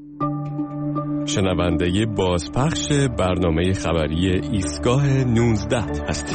شنونده بازپخش برنامه خبری ایستگاه 19 هستید.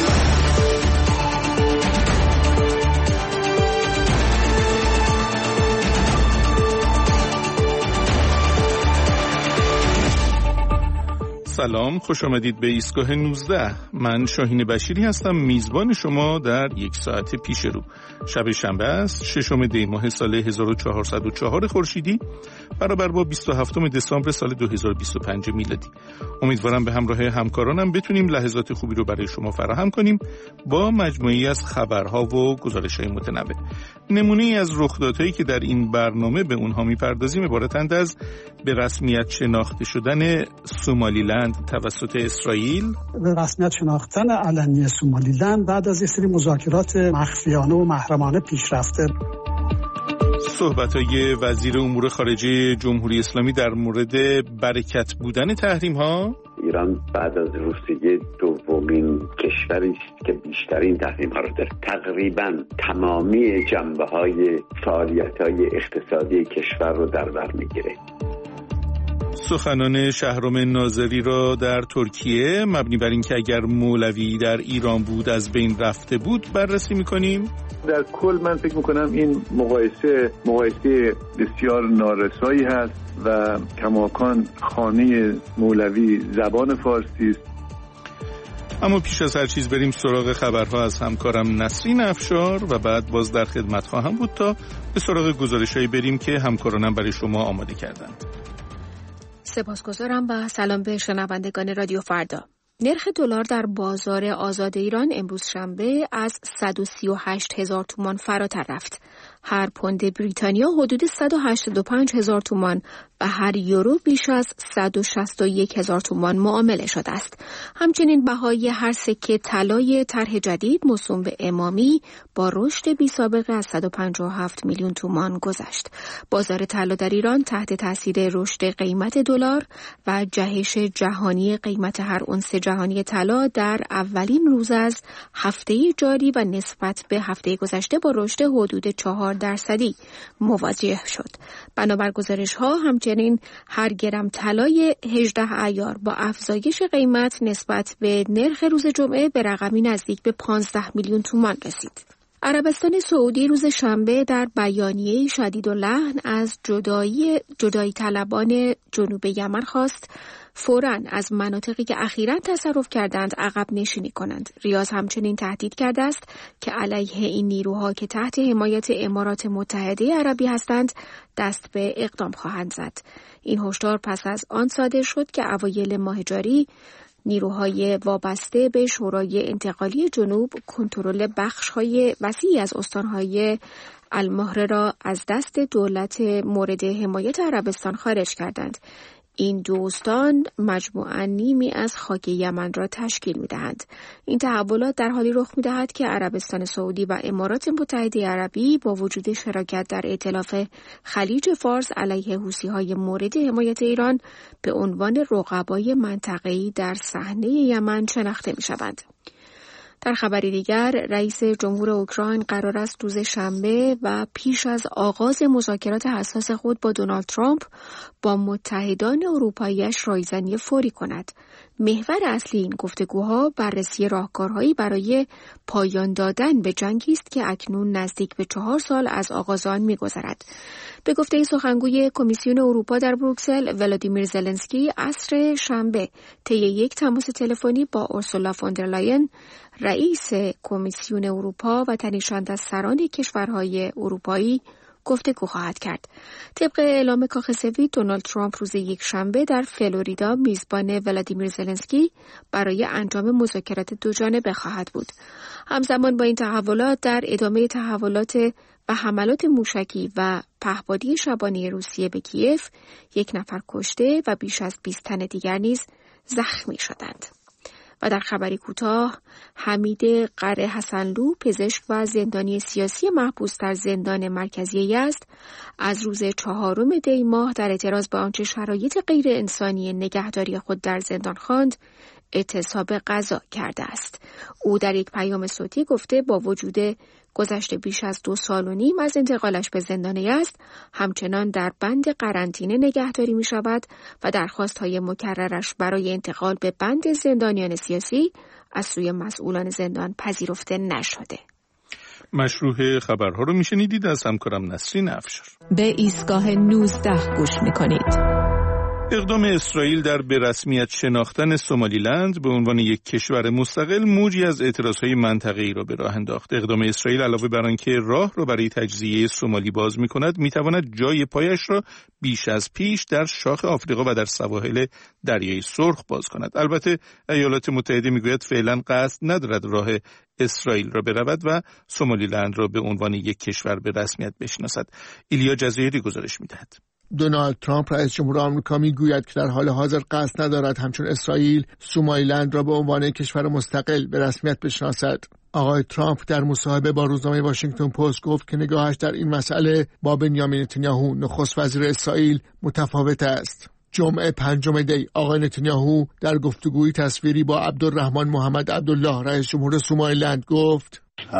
سلام، خوش آمدید به ایستگاه 19. من شاهین بشیری هستم، میزبان شما در یک ساعت پیش رو. شب شنبه است، 6 دی ماه سال 1404 خورشیدی، برابر با 27 دسامبر سال 2025 میلادی. امیدوارم به همراه همکارانم بتونیم لحظات خوبی رو برای شما فراهم کنیم با مجموعی از خبرها و گزارش‌های متنوع. نمونه‌ای از رخدادهایی که در این برنامه به اونها میپردازیم عبارتند از به رسمیت شناخته شدن سومالیلند توسط اسرائیل، به رسمیت شناختن علنی سومالیلند بعد از یک سری مذاکرات مخفیانه و محرمانه پیش رفته. صحبت‌های وزیر امور خارجه جمهوری اسلامی در مورد برکت بودن تحریم‌ها. ایران بعد از روسیه دومین کشوری است که بیشترین تحریم‌ها رو داره. تقریباً تمامی جنبه‌های فعالیت‌های اقتصادی کشور رو در بر می‌گیره. سخنان شهرام ناظری را در ترکیه مبنی بر اینکه اگر مولوی در ایران بود از بین رفته بود بررسی می‌کنیم. در کل من فکر می‌کنم این مقایسه بسیار نارسایی هست و کماکان خانه مولوی زبان فارسی است. اما پیش از هر چیز بریم سراغ خبرها از همکارم نسرین افشار و بعد باز در خدمت خواهم بود تا به سراغ گزارش‌هایی بریم که همکارانم برای شما آماده کردند. سپاسگزارم و سلام به شنوندگان رادیو فردا. نرخ دلار در بازار آزاد ایران امروز شنبه از 138,000 تومان فراتر رفت. هر پوند بریتانیا حدود 185,000 تومان و هر یورو بیش از 161,000 تومان معامله شده است. همچنین بهای هر سکه طلای طرح جدید موسوم به امامی با رشد بی‌سابقه از 157 میلیون تومان گذشت. بازار طلا در ایران تحت تاثیر رشد قیمت دلار و جهش جهانی قیمت هر اونس جهانی طلا در اولین روز از هفته جاری و نسبت به هفته گذشته با رشد حدود 4% مواجه شد. بنابر گزارش‌ها همچنین هر گرم طلای 18 ایار با افزایش قیمت نسبت به نرخ روز جمعه به رقمی نزدیک به 15 میلیون تومان رسید. عربستان سعودی روز شنبه در بیانیه شدیداللحن از جدایی طلبان جنوب یمن خواست فوراً از مناطقی که اخیراً تصرف کردند عقب نشینی کنند. ریاض همچنین تهدید کرده است که علیه این نیروها که تحت حمایت امارات متحده عربی هستند دست به اقدام خواهند زد. این هشدار پس از آن صادر شد که اوایل ماه جاری نیروهای وابسته به شورای انتقالی جنوب کنترل بخش‌های وسیعی از استان‌های المهره را از دست دولت مورد حمایت عربستان خارج کردند. این دو استان مجموعاً نیمی از خاک یمن را تشکیل می‌دهند. این تحولات در حالی رخ می‌دهد که عربستان سعودی و امارات متحده عربی با وجود شراکت در ائتلاف خلیج فارس علیه حوثی‌های مورد حمایت ایران به عنوان رقبای منطقه‌ای در صحنه یمن شناخته می‌شوند. در خبری دیگر، رئیس جمهور اوکراین قرار است روز شنبه و پیش از آغاز مذاکرات حساس خود با دونالد ترامپ با متحدان اروپایی‌اش رایزنی فوری کند. محور اصلی این گفتگوها بررسی راهکارهایی برای پایان دادن به جنگی است که اکنون نزدیک به 4 سال از آغاز آن می‌گذرد. به گفته سخنگوی کمیسیون اروپا در بروکسل، ولادیمیر زلنسکی عصر شنبه طی یک تماس تلفنی با اورسولا فوندرلاین، رئیس کمیسیون اروپا و تنیشند از سران کشورهای اروپایی گفتگو خواهد کرد. طبق اعلام کاخ سفید، دونالد ترامپ روز یک شنبه در فلوریدا میزبان ولادیمیر زلنسکی برای انجام مذاکرات دوجانبه خواهد بود. همزمان با این تحولات، در ادامه تحولات و حملات موشکی و پهپادی شبانه روسیه به کیف، 1 نفر کشته و بیش از 20 تن دیگر نیز زخمی شدند. و در خبری کوتاه، حمید قره حسنلو، پزشک و زندانی سیاسی محبوس در زندان مرکزی یزد، از روز 4 دی ماه در اعتراض به آنچه شرایط غیر انسانی نگهداری خود در زندان خواند، اعتصاب غذا کرده است. او در یک پیام صوتی گفته با وجود گذشته بیش از 2.5 سال از انتقالش به زندان یزد همچنان در بند قرنطینه نگهداری می شود و درخواست‌های مکررش برای انتقال به بند زندانیان سیاسی از سوی مسئولان زندان پذیرفته نشده. مشروع خبرها رو میشنیدید از همکارم نسرین افشار. به ایستگاه 19 گوش میکنید. اقدام اسرائیل در به رسمیت شناختن سومالیلند به عنوان یک کشور مستقل موجی از اعتراضهای منطقه‌ای را به راه انداخت. اقدام اسرائیل علاوه بر آنکه راه را برای تجزیه سومالی باز می‌کند، می‌تواند جای پایش را بیش از پیش در شاخ آفریقا و در سواحل دریای سرخ باز کند. البته ایالات متحده می‌گوید فعلا قصد ندارد راه اسرائیل را برود و سومالیلند را به عنوان یک کشور به رسمیت بشناسد. ایلیا جزایری گزارش می‌دهد. دونالد ترامپ رئیس جمهور آمریکا میگوید که در حال حاضر قصد ندارد همچون اسرائیل سومالیلند را به عنوان کشور مستقل به رسمیت بشناسد. آقای ترامپ در مصاحبه با روزنامه واشنگتن پست گفت که نگاهش در این مسئله با بنیامین نتانیاهو نخست وزیر اسرائیل متفاوت است. جمعه 5 دی آقای نتانیاهو در گفتگوی تصویری با عبدالرحمن محمد عبدالله رئیس جمهور سومالیلند گفت: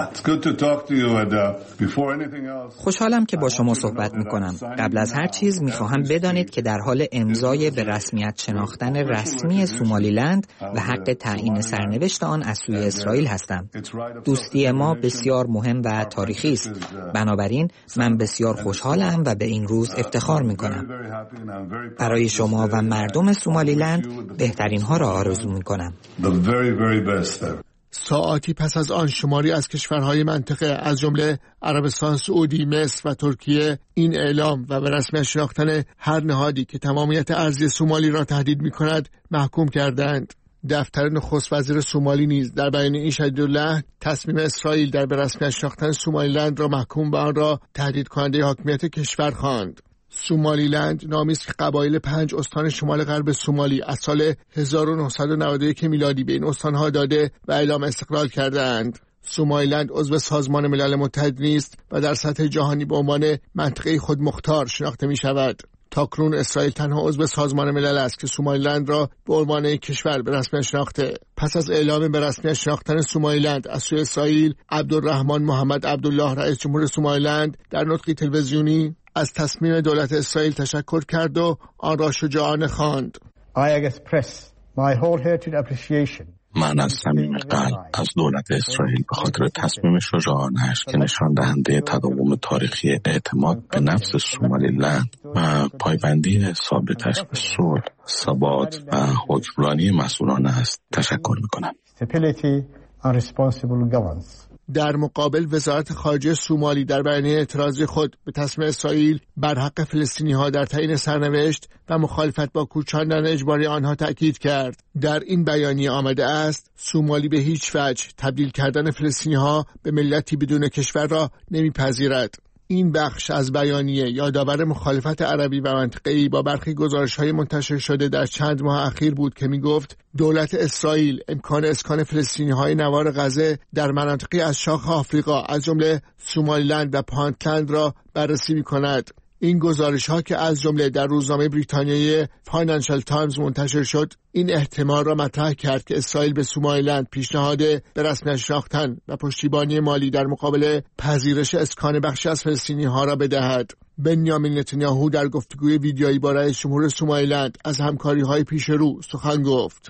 خوشحالم که با شما صحبت میکنم. قبل از هر چیز میخواهم بدانید که در حال امضای به رسمیت شناختن رسمی سومالیلند و حق تعیین سرنوشت آن از سوی اسرائیل هستم. دوستی ما بسیار مهم و تاریخی است. بنابراین من بسیار خوشحالم و به این روز افتخار میکنم. برای شما و مردم سومالیلند بهترین ها را آرزو میکنم. ساعاتی پس از آن شماری از کشورهای منطقه از جمله عربستان سعودی، مصر و ترکیه این اعلام و به رسمیت شناختن هر نهادی که تمامیت ارضی سومالی را تهدید می‌کند محکوم کردند. دفتر نخست وزیر سومالی نیز در بیانیه این شدیداللحن تصمیم اسرائیل در به رسمیت شناختن سومالیلند را محکوم به آن را تهدید کننده حاکمیت کشور خواند. سومالیلند نامی است که قبایل 5 استان شمال غرب سومالی از سال 1991 میلادی به این استانها داده و اعلام استقلال کرده‌اند. سومالیلند عضو سازمان ملل متحد نیست و در سطح جهانی به عنوان منطقه خودمختار شناخته می شود. تاکنون اسرائیل تنها عضو سازمان ملل است که سومالیلند را به عنوان کشور به رسمیت شناخته. پس از اعلام به رسمیت شناختن سومالیلند از سوی اسرائیل، عبدالرحمن محمد عبدالله رئیس جمهور سومالیلند در نطقی تلویزیونی از تصمیم دولت اسرائیل تشکر کرد و آن را شجاعانه خواند. من از صمیم قلب از دولت اسرائیل به خاطر تصمیم شجاعانه‌اش که نشان دهنده تداوم تاریخی اعتماد به نفس سومالیلند و پایبندی ثابتش به صلح، ثبات و حکمرانی مسئولانه است تشکر می‌کنم. در مقابل وزارت خارجه سومالی در بیانیه اعتراضی خود به تصمیم اسرائیل بر حق فلسطینی‌ها در تعیین سرنوشت و مخالفت با کوچاندن اجباری آنها تأکید کرد. در این بیانیه آمده است سومالی به هیچ وجه تبدیل کردن فلسطینی‌ها به ملتی بدون کشور را نمیپذیرد. این بخش از بیانیه یادآور مخالفت عربی و منطقه‌ای با برخی گزارش‌های منتشر شده در چند ماه اخیر بود که می‌گفت دولت اسرائیل امکان اسکان فلسطینی‌های نوار غزه در مناطقی از شاخ آفریقا از جمله سومالیلند و پانتلند را بررسی می‌کند. این گزارش‌ها که از جمله در روزنامه بریتانیایی فاینانشال تایمز منتشر شد، این احتمال را مطرح کرد که اسرائیل به سومالیلند پیشنهاد به رسمیت شناختن و پشتیبانی مالی در مقابل پذیرش اسکان بخشی از فلسطینی‌ها را بدهد. بنیامین نتانیاهو در گفتگوی ویدیویی با رئیس جمهور سومالیلند از همکاری‌های پیش رو سخن گفت.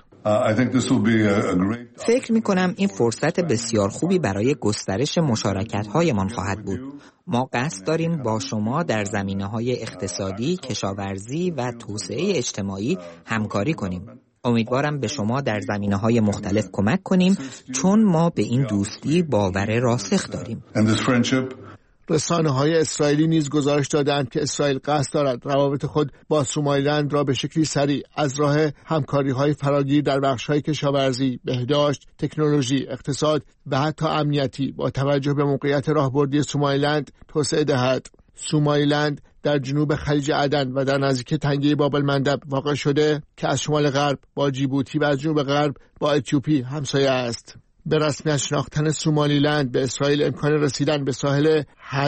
فکر می‌کنم این فرصت بسیار خوبی برای گسترش مشارکت‌هایمان خواهد بود. ما قصد داریم با شما در زمینه‌های اقتصادی، کشاورزی و توسعه اجتماعی همکاری کنیم. امیدوارم به شما در زمینه‌های مختلف کمک کنیم چون ما به این دوستی باور راسخ داریم. رسانه‌های اسرائیلی نیز گزارش دادند که اسرائیل قصد دارد روابط خود با سومالیلند را به شکلی سریع از راه همکاری‌های فراگیر در بخش‌های کشاورزی، بهداشت، تکنولوژی، اقتصاد و حتی امنیتی با توجه به موقعیت راهبردی سومالیلند توسعه دهد. سومالیلند در جنوب خلیج عدن و در نزدیک تنگه باب المندب واقع شده که از شمال غرب با جیبوتی و از جنوب غرب با اتیوپی همسایه است. به رسمیت شناختن سومالیلند به اسرائیل امکان رسیدن به ساحل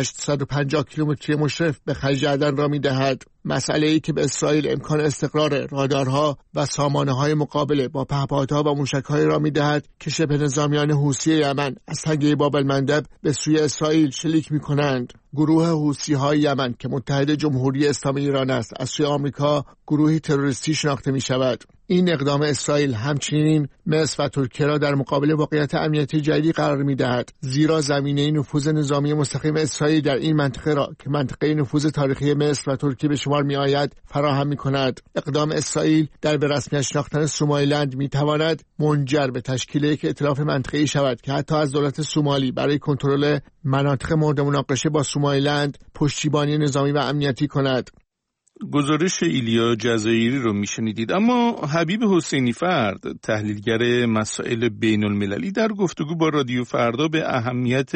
850 کیلومتری مشرف به خلیج عدن را می‌دهد. مسئله‌ای که به اسرائیل امکان استقرار رادارها و سامانه‌های مقابله با پهپادها و موشک‌های را می‌دهد که شبه نظامیان حوثی یمن از تنگه باب المندب به سوی اسرائیل شلیک می‌کنند. گروه حوثی‌های یمن که متحد جمهوری اسلامی ایران است، از سوی آمریکا گروهی تروریستی شناخته می‌شود. این اقدام اسرائیل همچنین مصر و ترکیه را در مقابل واقعیت امنیتی جدیدی قرار می‌دهد، زیرا زمینه نفوذ نظامی مستقیم اسرائیل در این منطقه را که منطقه نفوذ تاریخی مصر و ترکیه به شمار می‌آید فراهم می‌کند. اقدام اسرائیل در به رسمیت شناختن سومالیلند می‌تواند منجر به تشکیل یک ائتلاف منطقه‌ای شود که حتی از دولت سومالی برای کنترل مناطق مورد مناقشه با سومالیلند پشتیبانی نظامی و امنیتی کند. گزارش ایلیا جزایری رو میشنیدید. اما حبیب حسینی فرد، تحلیلگر مسائل بین المللی، در گفتگو با رادیو فردا به اهمیت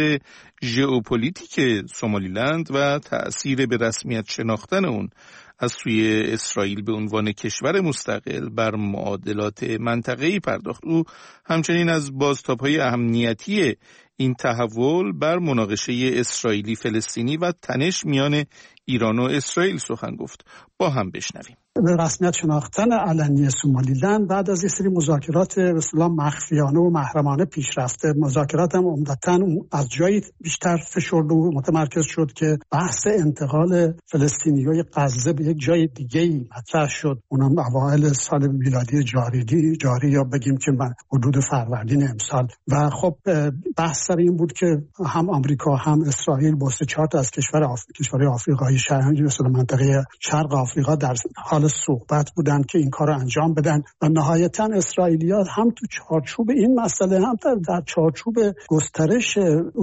ژئوپلیتیک سومالیلند و تأثیر به رسمیت شناختن اون از سوی اسرائیل به عنوان کشور مستقل بر معادلات منطقه‌ای پرداخت. او همچنین از بازتاب‌های اهمیتی این تحول بر مناقشه اسرائیلی فلسطینی و تنش میان ایران و اسرائیل سخن گفت. با هم بشنویم. به رسمیت شناختن علنی سومالیلند بعد از یک سری مذاکرات به اصطلاح مخفیانه و محرمانه پیش رفته، مذاکرات هم عمدتاً از جایی بیشتر فشرد و متمرکز شد که بحث انتقال فلسطینیای غزه به یک جای دیگه‌ای مطرح شد. اونم اوایل سال میلادی جاری یا بگیم که حدود فروردین امسال. و خب بحث سر این بود که هم آمریکا هم اسرائیل با 4 تا از کشورهای آفریقایی شرقی مثل منطقه شرق آفریقا در حال صحبت بودن که این کار رو انجام بدن و نهایتاً اسرائیلی‌ها هم تو چارچوب این مسئله هم در چارچوب گسترش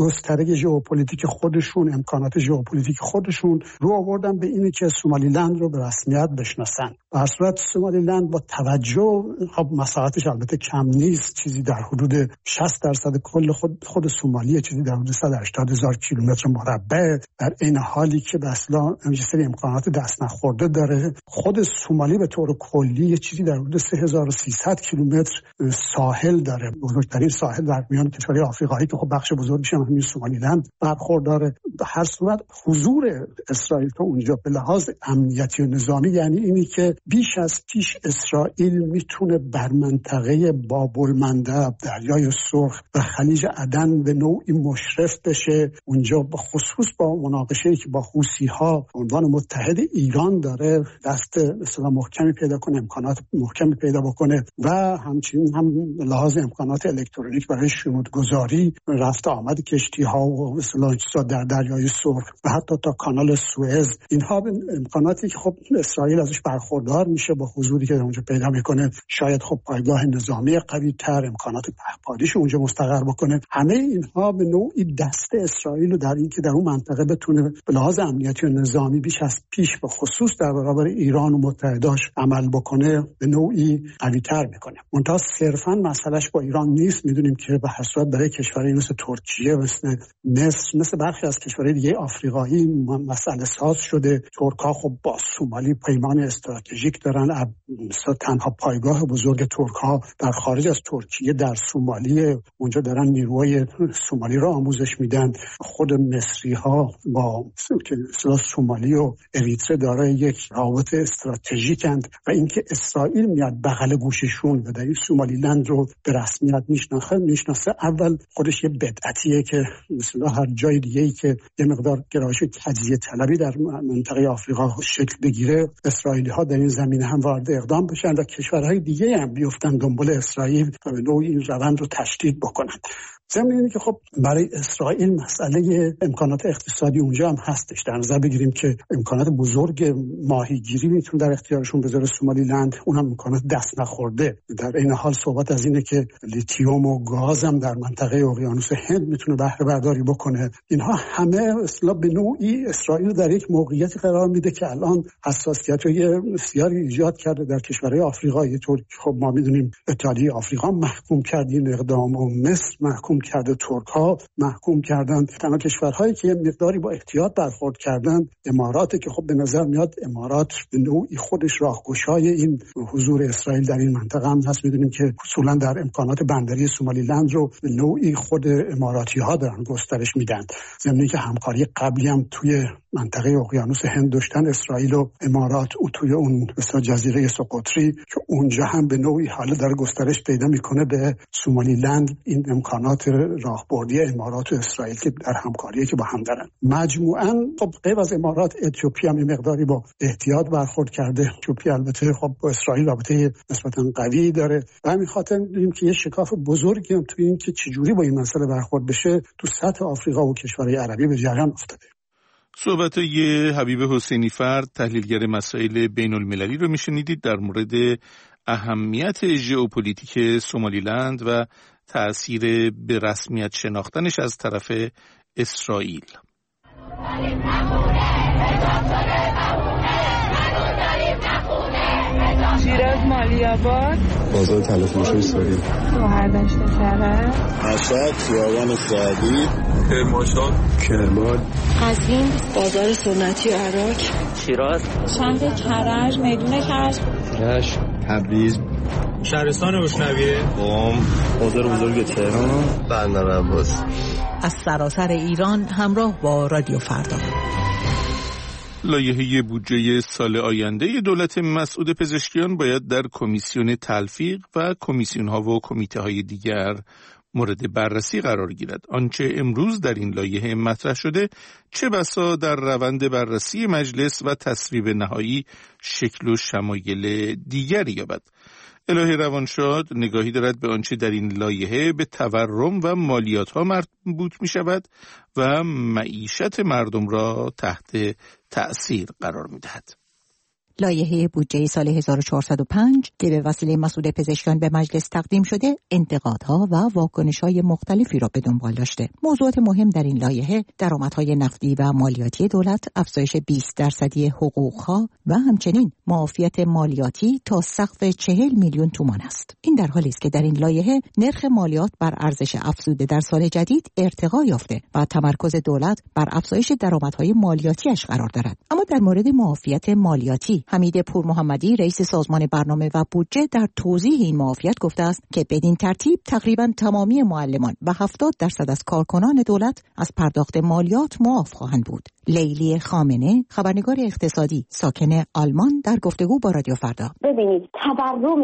ژئوپلیتیک خودشون، امکانات ژئوپلیتیک خودشون رو آوردن به اینی که سومالیلند رو به رسمیت بشناسن. در صورت سومالیلند با توجه، خب مساحتش البته کم نیست، چیزی در حدود 60% کل خود سومالیه، چیزی در حدود 180,000 کیلومتر مربع، در این حالی که به اصلا سری امکانات دست نخورده داره. خود سومالی به طور کلی یه چیزی در حدود 3300 کیلومتر ساحل داره، بزرگترین ساحل در میان کشورهای آفریقایی که خب بخش بزرگیش هم همین سومالیلند برخورداره. به هر صورت حضور اسرائیل تو اونجا به لحاظ امنیتی و نظامی یعنی اینی که بیش از پیش اسرائیل میتونه بر منطقه باب المندب، دریای سرخ و خلیج عدن به نوعی مشرف بشه. اونجا به خصوص با مناقشه‌ای که با حوثی‌ها به عنوان متحد ایران داره دست مثلا محکمی پیدا کنه، امکانات محکمی پیدا بکنه و همچنین هم لحاظ امکانات الکترونیک برای شنودگذاری، رفت آمد کشتی‌ها و مثلا در دریای سرخ و حتی تا کانال سوئز. اینها امکاناتی که خب اسرائیل ازش برخوردار میشه با حضوری که اونجا پیدا میکنه. شاید خب پایگاه نظامی قوی‌تر، امکانات پهپادیش اونجا مستقر بکنه. همه اینها به نوعی دست اسرائیل رو در این که در اون منطقه بتونه به لحاظ امنیتی و نظامی بیش از پیش به خصوص در برابر ایران و متحداش عمل بکنه به نوعی قوی‌تر میکنه. منتها صرفاً مسئلهش با ایران نیست. میدونیم که به هر صورت برای کشورهای مثل ترکیه، مثل مصر، مثل برخی از کشورهای دیگه آفریقایی مسئله ساز شده. ترک‌ها خب با سومالی پیمان استراتژیک دارن. مثلا تنها پایگاه بزرگ ترک‌ها در خارج از ترکیه در سومالی، اونجا دارن نیروهای سومالی رو آموزش میدن. خود مصری‌ها با سومالی و اریتره دارای یک روابط استراتژیکند و اینکه اسرائیل میاد بغل گوششون و در این سومالیلند رو به رسمیت میشناسه، اول خودش یه بدعتیه که مثلا هر جای دیگه‌ای که یه مقدار گرایش تجزیه طلبی در منطقه آفریقا شکل بگیره، اسرائیلی‌ها در این زمینه هم وارد اقدام بشن و کشورهای دیگه هم بیفتن دنبال اسرائیل و به نوعی این روند رو تشدید بکنن. ضمن اینه که خب برای اسرائیل مسئله امکانات اقتصادی اونجا هم هستش. در نظر بگیریم که امکانات بزرگ ماهیگیری میتونه در اختیارشون بذاره سومالیلند، اونم امکانات دست نخورده. در این حال صحبت از اینه که لیتیوم و گاز هم در منطقه اقیانوس هند میتونه بهره برداری بکنه. اینها همه اصلا به نوعی اسرائیل در یک موقعیتی قرار میده که الان حساسیت‌های بسیاری ایجاد کرده در کشورهای آفریقایی. طور خب ما میدونیم اتحادیه آفریقا محکوم کرد این اقدام و مصر محکوم کرده، ترک‌ها محکوم کردن. تنها کشورهایی که مقداری با احتیاط برخورد کردن اماراته که خب به نظر میاد امارات به نوعی خودش راهگشای این حضور اسرائیل در این منطقه هم هست. میدونیم که اصولا در امکانات بندری سومالیلند رو به نوعی خود اماراتی ها دارن گسترش میدن، ضمن که همکاری قبلی هم توی منطقه اقیانوس هند داشتن اسرائیل و امارات او توی اون مثلا جزیره سقطری که اونجا هم به نوعی حالا داره گسترش پیدا میکنه به سومالیلند این امکانات راهبردی امارات و اسرائیل که در همکاریه که با هم دارن. مجموعاً خب غیر از امارات اتیوپی هم یه مقداری با احتیاط برخورد کرده. اتیوپی البته خب با اسرائیل رابطه نسبتاً قوی داره و همین خاطر می‌بینیم که یه شکاف بزرگی هم توی این که چجوری با این مسئله برخورد بشه تو سطح آفریقا و کشورهای عربی به جریان افتاده. صحبت حبیب حسینی فرد تحلیلگر مسائل بین المللی رو میشنیدید در مورد اهمیت ژئوپلیتیک سومالیلند و تأثیر به رسمیت شناختنش از طرف اسرائیل. شیراز مالی‌آباد، بازار تلفروش اسرائیل، شهردشت کرج، مشهد، خیابان سعدی، کرمانشاه، کرمان، قزوین، بازار سنتی عراق، شیراز، شهر کرج، میدون کرج، رشت، تبریز، شهرستان روشنویه، قم، بازار بزرگ تهران، بندر عباس. از سراسر ایران همراه با رادیو فردا. لایحه بودجه سال آینده دولت مسعود پزشکیان باید در کمیسیون تلفیق و کمیسیون‌ها و کمیته‌های دیگر مورد بررسی قرار گیرد. آنچه امروز در این لایحه مطرح شده چه بسا در روند بررسی مجلس و تصویب نهایی شکل و شمایل دیگری یابد. الهی روانشاد نگاهی دارد به آنچه در این لایحه به تورم و مالیات‌ها مربوط می‌شود و معیشت مردم را تحت تأثیر قرار می‌دهد. لایحه بودجه سال 1405 که به وسیله مسعود پزشکیان به مجلس تقدیم شده، انتقادها و واکنش‌های مختلفی را به دنبال داشته. موضوعات مهم در این لایحه درآمدهای نفتی و مالیاتی دولت، افزایش 20% حقوق‌ها و همچنین معافیت مالیاتی تا سقف 40 میلیون تومان است. این در حالی است که در این لایحه نرخ مالیات بر ارزش افزوده در سال جدید ارتقا یافته و تمرکز دولت بر افزایش درآمدهای مالیاتیش قرار دارد. اما در مورد معافیت مالیاتی حمید پورمحمدی رئیس سازمان برنامه و بودجه در توضیح این معافیت گفته است که بدین ترتیب تقریباً تمامی معلمان و 70% از کارکنان دولت از پرداخت مالیات معاف خواهند بود. لیلی خامنه، خبرنگار اقتصادی ساکن آلمان، در گفتگو با رادیو فردا: ببینید، تورم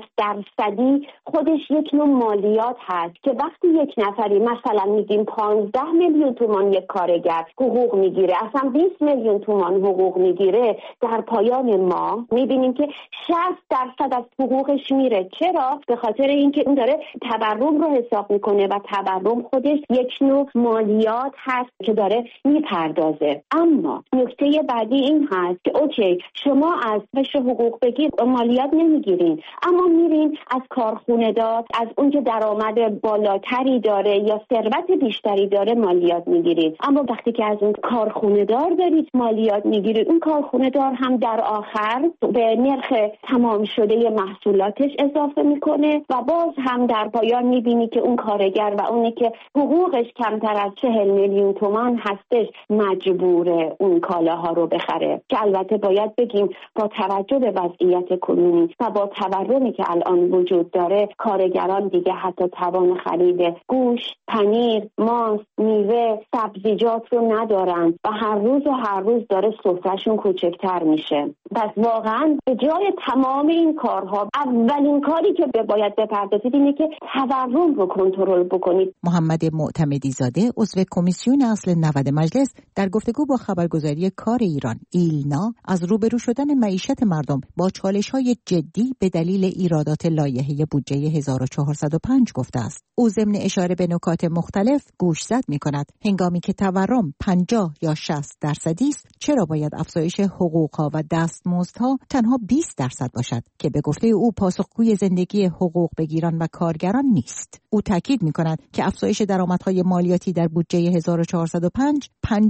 60% خودش یک نوع مالیات هست که وقتی یک نفری مثلا میگیم 15 میلیون تومان یک کارگر حقوق میگیره، اصلا 20 میلیون تومان حقوق میگیره، در پایان ما میبینیم که 60% از حقوقش میره. چرا؟ به خاطر اینکه اون داره تورم رو حساب میکنه و تورم خودش یک نوع مالیات هست که داره میپردازه. اما نکته بعدی این هست که اوکی، شما از بشه حقوق بگیر مالیات نمیگیرین، اما میرین از کارخونه دار، از اون که درآمد بالاتری داره یا ثروت بیشتری داره مالیات میگیرید. اما وقتی که از اون کارخونه دار دارید مالیات میگیرید، اون کارخونه دار هم در آخر به نرخ تمام شده محصولاتش اضافه میکنه و باز هم در پایان میبینی که اون کارگر و اونی که حقوقش کمتر از 40 میلیون تومان هستش مجبوره اون کالاها رو بخره، که البته باید بگیم با توجه به وضعیت کنونی و با تورمی که الان وجود داره، کارگران دیگه حتی توان خرید گوشت، پنیر، ماست، میوه، سبزیجات رو ندارن و هر روز داره سفرهشون کوچکتر میشه. پس واقعا به جای تمام این کارها اولین کاری که باید بپردازید اینه که تورم رو کنترل بکنید. محمد معتمدی زاده، عضو کمیسیون اصل 90 مجلس، در گفتگو با خبرگزاری کار ایران ایلنا از روبرو شدن معیشت مردم با چالش‌های جدی به دلیل ایرادات لایحه بودجه 1405 گفته است. او ضمن اشاره به نکات مختلف گوشزد می‌کند هنگامی که تورم 50 یا 60% است، چرا باید افزایش حقوق‌ها و دستمزدها تنها 20% باشد که به گفته او پاسخگوی زندگی حقوق بگیران و کارگران نیست. او تاکید می‌کند که افزایش درآمدهای مالیاتی در بودجه 1405 50%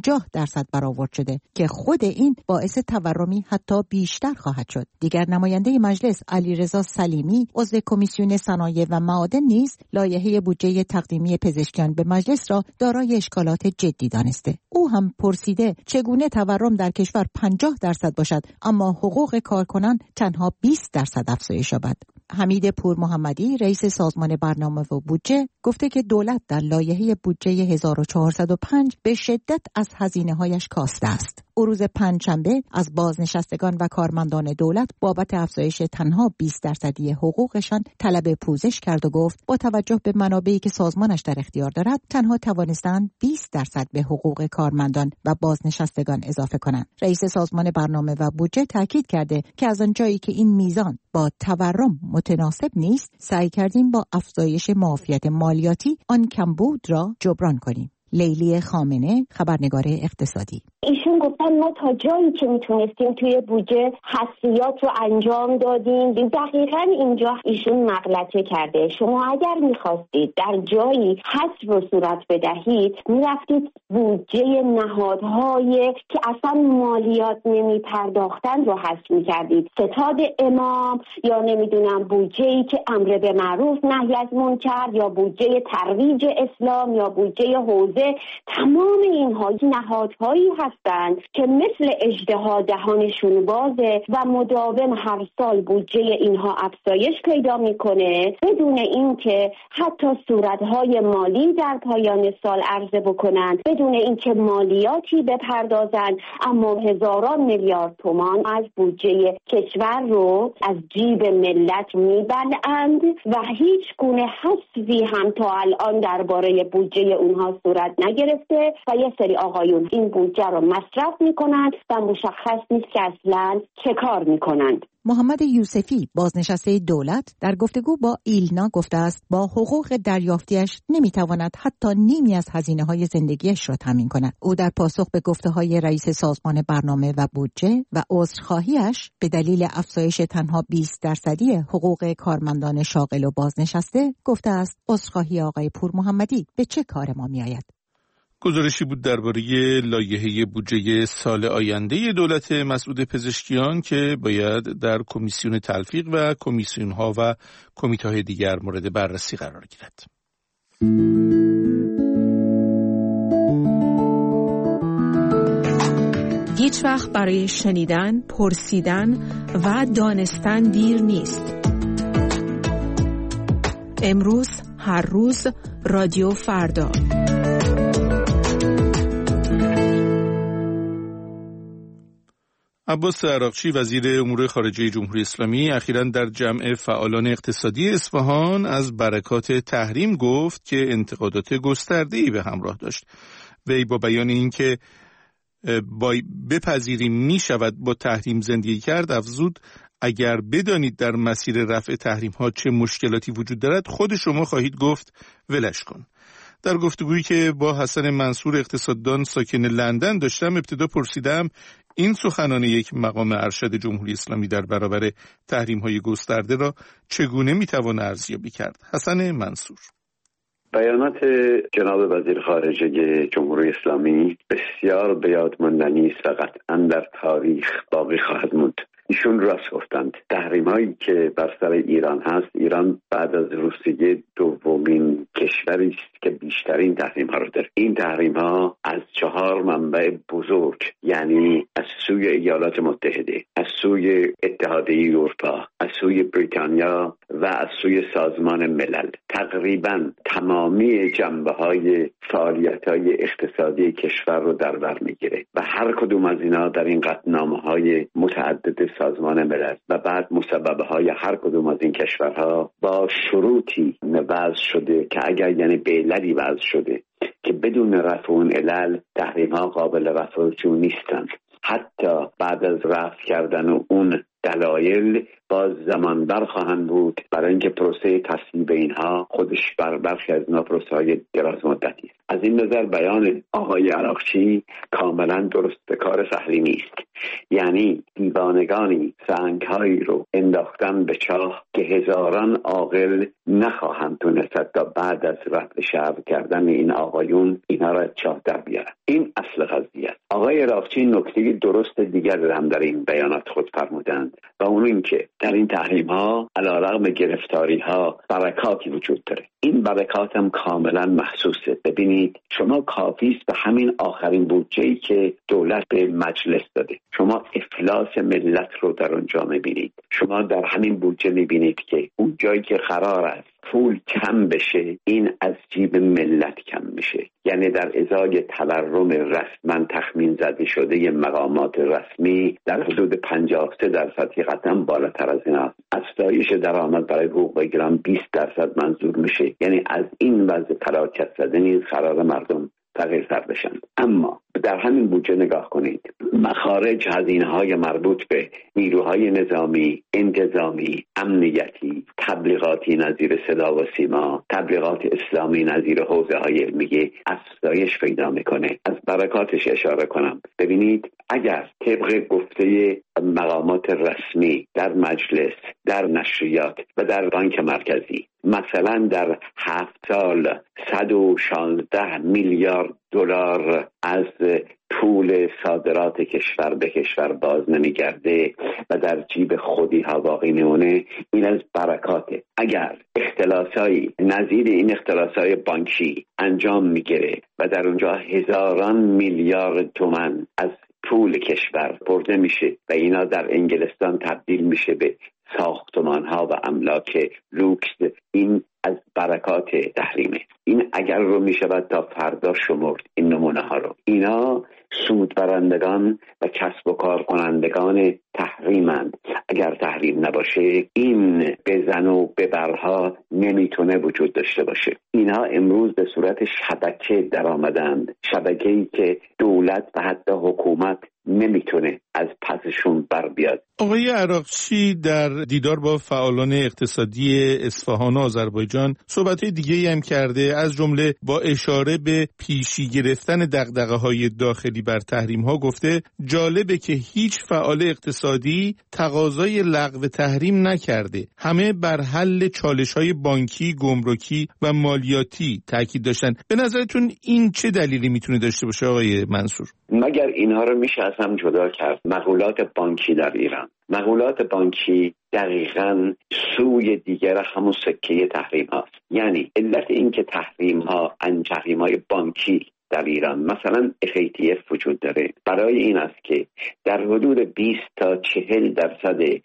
درصد برآورد شده که خود این باعث تورمی حتی بیشتر خواهد شد. دیگر نماینده مجلس علیرضا سلیمی عضو کمیسیون صنایع و معادن نیز لایحه بودجه تقدیمی پزشکیان به مجلس را دارای اشکالات جدی دانسته. او هم پرسیده چگونه تورم در کشور 50% باشد اما حقوق کارکنان تنها 20% افزایش یابد. حمید پور محمدی رئیس سازمان برنامه و بودجه گفته که دولت در لایحه بودجه 1405 به شدت از هزینه‌هایش کاسته است. او روز پنجشنبه از بازنشستگان و کارمندان دولت بابت افزایش تنها 20% حقوقشان طلب پوزش کرد و گفت با توجه به منابعی که سازمانش در اختیار دارد تنها توانستند 20% به حقوق کارمندان و بازنشستگان اضافه کنند. رئیس سازمان برنامه و بودجه تاکید کرده که از آنجایی که این میزان با تورم متناسب نیست، سعی کردیم با افزایش معافیت مالیاتی آن کمبود را جبران کنیم. لیلی خامنه، خبرنگار اقتصادی. ایشون گفتن ما تا جایی که میتونستیم توی بودجه حذفیات رو انجام دادیم. دقیقاً اینجا ایشون مغلطه کرده. شما اگر میخواستید در جایی حذف رو صورت بدهید میرفتید بودجه نهادهای که اصلا مالیات نمیپرداختن رو حذف میکردید. ستاد امام یا نمیدونم بودجه‌ای که امر به معروف نهی از منکر یا بودجه ترویج اسلام یا بودجه حوزه، تمام اینها نهادهایی هستند که مثل اژدها دهانشون بازه و مداوم هر سال بودجه اینها افزایش پیدا میکنه بدون اینکه حتی صورتهای مالی در پایان سال عرضه بکنن، بدون اینکه مالیاتی بپردازن، اما هزاران میلیارد تومان از بودجه کشور رو از جیب ملت میبلند و هیچ گونه حذفی هم تا الان درباره بودجه اونها صورت نگرفته و یه سری آقایون این بودجه رو مصرف میکنند و مشخص نیست که اصلا چه کار میکنند. محمد یوسفی بازنشسته دولت در گفتگو با ایلنا گفته است با حقوق دریافتیش نمیتواند حتی نیمی از هزینه‌های زندگیش را تامین کند. او در پاسخ به گفته‌های رئیس سازمان برنامه و بودجه و عذرخواهیش به دلیل افزایش تنها 20% حقوق کارمندان شاغل و بازنشسته گفته است عذرخواهی آقای پور محمدی به چه کار ما میآید؟ گزارشی بود درباره لایحه بودجه سال آینده دولت مسعود پزشکیان که باید در کمیسیون تلفیق و کمیسیون‌ها و کمیته‌های دیگر مورد بررسی قرار گیرد. هیچ وقت برای شنیدن، پرسیدن و دانستن دیر نیست. امروز، هر روز، رادیو فردا. عباس عراقچی وزیر امور خارجه جمهوری اسلامی اخیراً در جمع فعالان اقتصادی اصفهان از برکات تحریم گفت که انتقادات گسترده‌ای به همراه داشت. وی با بیان اینکه بپذیریم می شود با تحریم زندگی کرد افزود اگر بدانید در مسیر رفع تحریم ها چه مشکلاتی وجود دارد خود شما خواهید گفت ولش کن. در گفتگویی که با حسن منصور اقتصاددان ساکن لندن داشتم ابتدا پرسیدم این سخنان یک مقام ارشد جمهوری اسلامی در برابر تحریم‌های گسترده را چگونه میتوان ارزیابی کرد؟ حسن منصور: بیانات جناب وزیر خارجه جمهوری اسلامی بسیار به یاد ماندنی است و قطعاً در تاریخ باقی خواهد موند. ایشون راست گفتند. تحریم‌هایی که بر سر ایران هست، ایران بعد از روسیه دومین کشوری است که بیشترین تحریم‌ها را داره. این تحریم‌ها از 4 منبع بزرگ، یعنی از سوی ایالات متحده، از سوی اتحادیه اروپا، از سوی بریتانیا و از سوی سازمان ملل، تقریباً تمامی جنبه‌های فعالیت‌های اقتصادی کشور رو در بر می‌گیره و هر کدوم از اینا در این قطعنامه‌های متعدد سازمان ملل و بعد مسببه‌های هر کدوم از این کشورها با شروطی وضع شده که اگر یعنی به عللی وضع شده که بدون رفع اون علل تحریم‌ها قابل رفع نیستند. حتی بعد از رفع کردن اون دلایل باز زمان بر خواهند بود برای اینکه پروسه تصویب اینها خودش بر برخی از اینا پروسه‌های دراز مدتی است. از این نظر بیان آقای عراقچی کاملا درست کار تحریمی است. یعنی دیوانگانی سنگ‌هایی رو انداختن به چاه که هزاران عاقل نخواهند تونست تا بعد از رفع شرع کردن این آقایون اینا را چاه در بیارن. این اصل قضیه است. آقای رافچی نکته درست دیگر هم در این بیانات خود فرمودند و اون این که در این تحریم ها علیرغم گرفتاری ها برکاتی وجود داره. این برکات هم کاملا محسوسه. ببینید شما کافی است به همین آخرین بودجه‌ای که دولت به مجلس داده، شما افلاس ملت رو در اونجا میبینید. شما در همین بودجه میبینید که اون جایی که قرار است پول کم بشه، این از جیب ملت کم میشه. یعنی در ازای تورم رسما تخمین زده شده مقامات رسمی در حدود 53% قطعا بالاتر از این است. افزایش درآمد برای حقوق بگیران 20% منظور میشه. یعنی از این وضع فراکت زده نیز قرار مردم تغییر بشن. اما در همین بودجه نگاه کنید، مخارج هزینه‌های مربوط به نیروهای نظامی، انتظامی، امنیتی، تبلیغاتی نظیر صدا و سیما، تبلیغات اسلامی نظیر حوزه‌های علمیه افزایش پیدا میکنه. از برکاتش اشاره کنم. ببینید اگر طبق گفته مقامات رسمی در مجلس، در نشریات و در بانک مرکزی مثلا در 7 سال 116 میلیارد دلار از پول صادرات کشور به کشور باز نمیگرده و در جیب خودی ها باقی میمونه، این از برکاته. اگر اختلاسایی نظیر این اختلاسای بانکی انجام میگیره و در اونجا هزاران میلیارد تومان از پول کشور برده میشه و اینا در انگلستان تبدیل میشه به ساختمان ها و املاک لوکس، این از برکات تحریمه. این اگر رو میشود تا فردا شمرد این نمونه ها رو. اینا سود برندگان و کسب و کار کنندگان تحریمند. اگر تحریم نباشه این بزن و ببرها نمیتونه وجود داشته باشه. اینا امروز به صورت شبکه در آمدند، شبکه‌ای که دولت و حتی حکومت نمیتونه از پسشون بر بیاد. آقای عراقچی در دیدار با فعالان اقتصادی اصفهان و آذربایجان صحبت‌های دیگه‌ای هم کرده، از جمله با اشاره به پیشی گرفتن دغدغه‌های داخلی بر تحریم‌ها گفته جالبه که هیچ فعال اقتصادی تقاضای لغو تحریم نکرده، همه بر حل چالش‌های بانکی، گمرکی و مالیاتی تاکید داشتن. به نظرتون این چه دلیلی میتونه داشته باشه آقای منصور؟ مگر اینها رو میشه از هم جدا کرد؟ مقولات بانکی در ایران، مقولات بانکی دقیقاً سوی دیگر همون سکه تحریم هاست. یعنی علت این که تحریم های بانکی در ایران مثلا FATF وجود داره برای این است که در حدود 20 تا 40%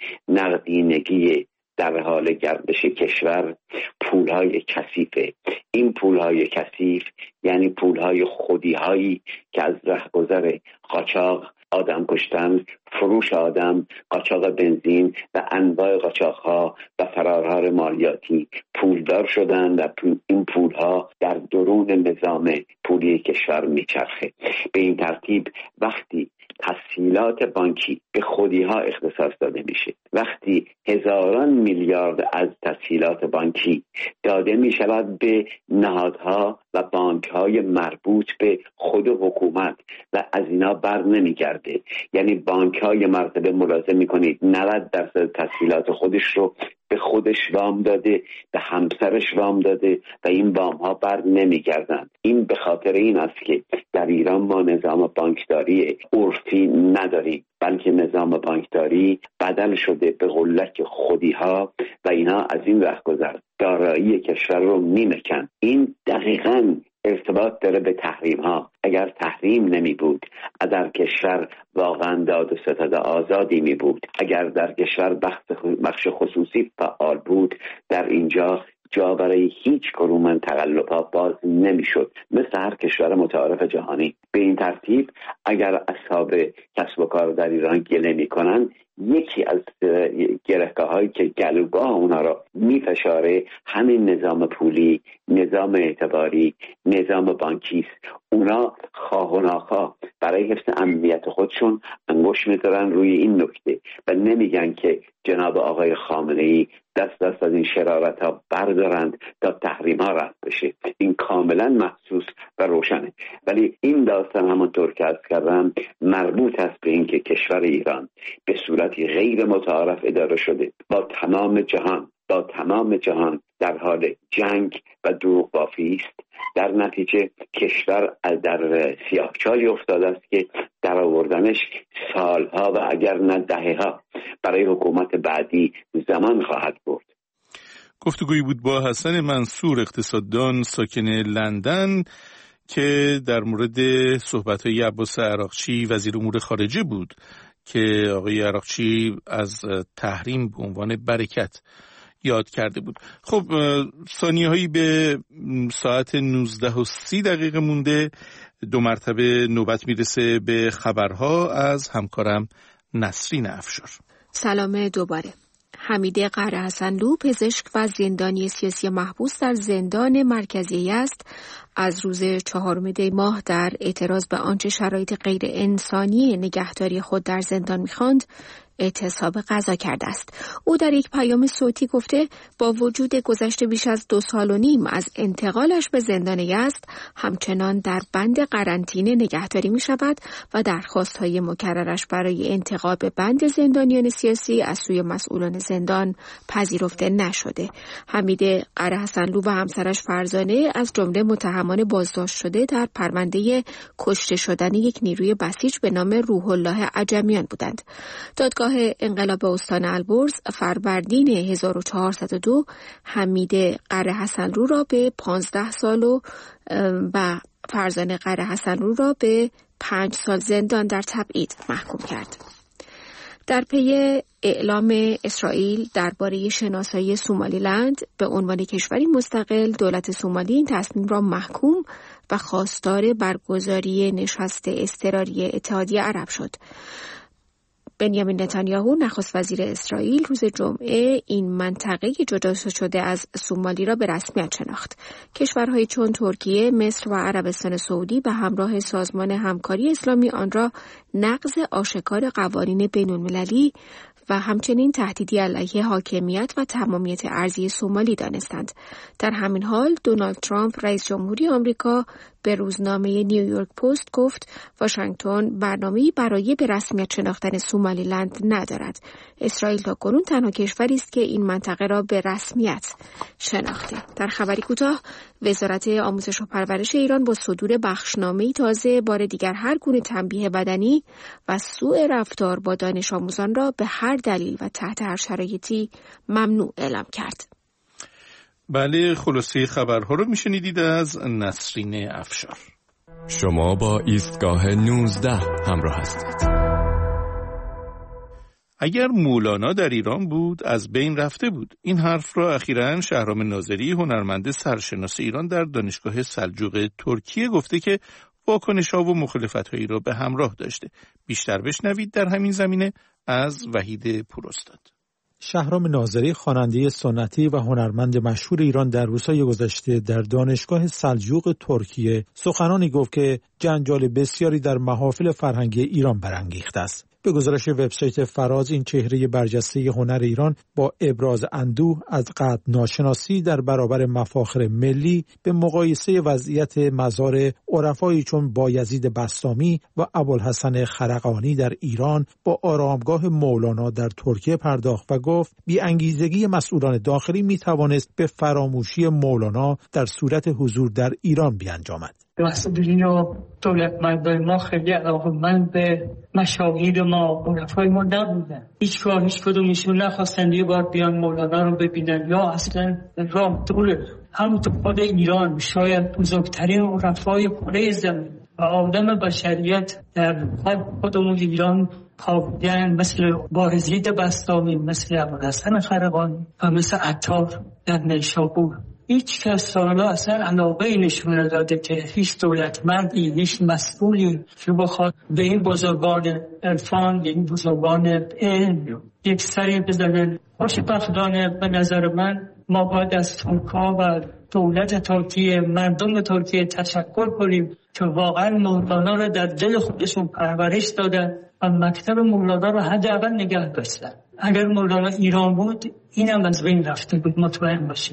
نقدینگی در حال گردش کشور پولهای کثیفه. این پولهای کثیف یعنی پولهای خودی‌هایی که از رهگذر قاچاق، آدم کشتن، فروش آدم، قاچاق بنزین و انواع قاچاق‌ها و فرارهای مالیاتی پولدار شدن و این پولها در درون نظام پولی کشور میچرخه. به این ترتیب وقتی تسهیلات بانکی به خودی‌ها اختصاص داده میشه، وقتی هزاران میلیارد از تسهیلات بانکی داده میشود به نهادها و بانک‌های مربوط به خود حکومت و از اینا بر نمیگرده، یعنی بانک‌های مرتبه ملاحظه میکنید 90% تسهیلات خودش رو به خودش وام داده، به همسرش وام داده و این وام ها بر نمیگردند. این به خاطر این است که در ایران ما نظام بانکداری عرفی نداریم، بلکه نظام بانکداری بدل شده به قلک خودی ها و اینا از این رهگذر دارایی کشور رو میمکن. این دقیقاً ارتباط داره به تحریم ها. اگر تحریم نمی بود، در کشور واقعا داد و ستد آزادی می بود، اگر در کشور بخش خصوصی فعال بود، در اینجا جا برای هیچ کدوم من تقلب‌ها باز نمی‌شد، مثل هر کشور متعارف جهانی. به این ترتیب اگر اصحاب کسب و کار در ایران گله می‌کنن، یکی از گره‌گاه‌هایی که گلوگاه اونا را می‌فشاره همین نظام پولی، نظام اعتباری، نظام بانکی است. اونا خواه و ناخواه برای حفظ امنیت خودشون انگشت می‌ذارن روی این نکته و نمیگن که جناب آقای خامنه‌ای دست از این شرارت‌ها بردارند تا تحریم‌ها رفع بشه. این کاملا محسوس و روشنه. ولی این داستان همونطور که عرض کردم مربوط است به این که کشور ایران به صورتی غیر متعارف اداره شده، با تمام جهان در حال جنگ و دروغ بافی است. در نتیجه کشور در سیاهچالی افتاده است که در آوردنش سالها و اگر نه دهه‌ها برای حکومت بعدی زمان خواهد برد. گفتگویی بود با حسن منصور، اقتصاددان ساکن لندن، که در مورد صحبت‌های عباس عراقچی وزیر امور خارجه بود که آقای عراقچی از تحریم به عنوان برکت یاد کرده بود. خب ثانیه‌هایی به ساعت 19:30 مونده. 2 مرتبه نوبت میرسه به خبرها از همکارم نسرین افشار. سلام دوباره. حمیده قره‌حسنلو، پزشک و زندانی سیاسی محبوس در زندان مرکزی یزد، از روز 4 دی ماه در اعتراض به آنچه شرایط غیر انسانی نگهداری خود در زندان می‌خواند، اعتصاب غذا کرده است. او در یک پیام صوتی گفته با وجود گذشت بیش از 2 سال و نیم از انتقالش به زندان یزد، همچنان در بند قرنطینه نگهداری می شود و درخواست‌های مکررش برای انتقال به بند زندانیان سیاسی از سوی مسئولان زندان پذیرفته نشده. حمیده قره‌حسنلو و همسرش فرزانه از جمله متهمان بازداشت شده در پرونده کشته شدن یک نیروی بسیج به نام روح الله عجمیان بودند. دادگاه انقلاب استان البرز فروردین 1402 حمیده قره‌حسنلو را به 15 سال و فرزانه قره‌حسنلو را به 5 سال زندان در تبعید محکوم کرد. در پی اعلام اسرائیل درباره شناسایی سومالیلند به عنوان کشوری مستقل، دولت سومالی این تصمیم را محکوم و خواستار برگزاری نشست اضطراری اتحادیه عرب شد. بنیامین نتانیاهو نخست وزیر اسرائیل روز جمعه این منطقه جدا شده از سومالی را به رسمیت شناخت. کشورهای چون ترکیه، مصر و عربستان سعودی به همراه سازمان همکاری اسلامی آن را نقض آشکار قوانین بین‌المللی و همچنین تهدیدی علیه حاکمیت و تمامیت ارضی سومالی دانستند. در همین حال دونالد ترامپ رئیس جمهوری آمریکا به روزنامه نیویورک پست گفت واشنگتن برنامه‌ای برای به رسمیت شناختن سومالیلند ندارد. اسرائیل تاکنون تنها کشوری است که این منطقه را به رسمیت شناخته. در خبری کوتاه، وزارت آموزش و پرورش ایران با صدور بخشنامه‌ای تازه بار دیگر هر گونه تنبیه بدنی و سوء رفتار با دانش آموزان را به هر دلیل و تحت هر شرایطی ممنوع اعلام کرد. بله، خلاصه خبرها رو میشنیدید از نسرین افشار. شما با ایستگاه 19 همراه هستید. اگر مولانا در ایران بود از بین رفته بود. این حرف را اخیراً شهرام ناظری، هنرمند سرشناس ایران در دانشگاه سلجوق ترکیه، گفته که واکنش‌ها و مخالفت‌هایی را به همراه داشته. بیشتر بشنوید در همین زمینه از وحید پوراستاد. شهرام ناظری، خواننده سنتی و هنرمند مشهور ایران، در روزهای گذشته در دانشگاه سلجوق ترکیه سخنانی گفت که جنجال بسیاری در محافل فرهنگی ایران برانگیخته است. به گزارش وبسایت فراز، این چهره برجسته هنر ایران با ابراز اندوه از قطع ناشناسی در برابر مفاخر ملی به مقایسه وضعیت مزار عرفایی چون بایزید بسطامی و ابوالحسن خرقانی در ایران با آرامگاه مولانا در ترکیه پرداخت و گفت بی‌انگیزگی مسئولان داخلی میتوانست به فراموشی مولانا در صورت حضور در ایران بیانجامد. مسئولین و دولتمندان ما خیلی علاقه‌مند به مشاهیر ما، عرفای ما نبودن. هیچ کدومشون نخواستن یه بار بیان مولانا رو ببینن یا اصلا راه دوره. همونطور خود ایران شاید بزرگترین عرفای کره زمین و آدم بشریت در خودمون ایران خوابیدن، مثل بایزید بسطامی، مثل ابوالحسن خرقانی و مثل عطار در نیشابور. هیچ کس سالا اصلا علاقه نشون نداده که هیچ دولتمندی، هیچ مسئولی که بخواد به این بزرگان عرفان، این بزرگان علم یک سری بزنن. خوشبختانه به نظر من ما باید از ترک‌ها و دولت ترکیه، مردم ترکیه تشکر کنیم که واقعا مولانا را در دل خودشون پرورش دادن و مکتب مولانا را حداقل نگه داشتن. اگر مولانا ایران بود اینم از بین رفته بود، مطمئن باشید.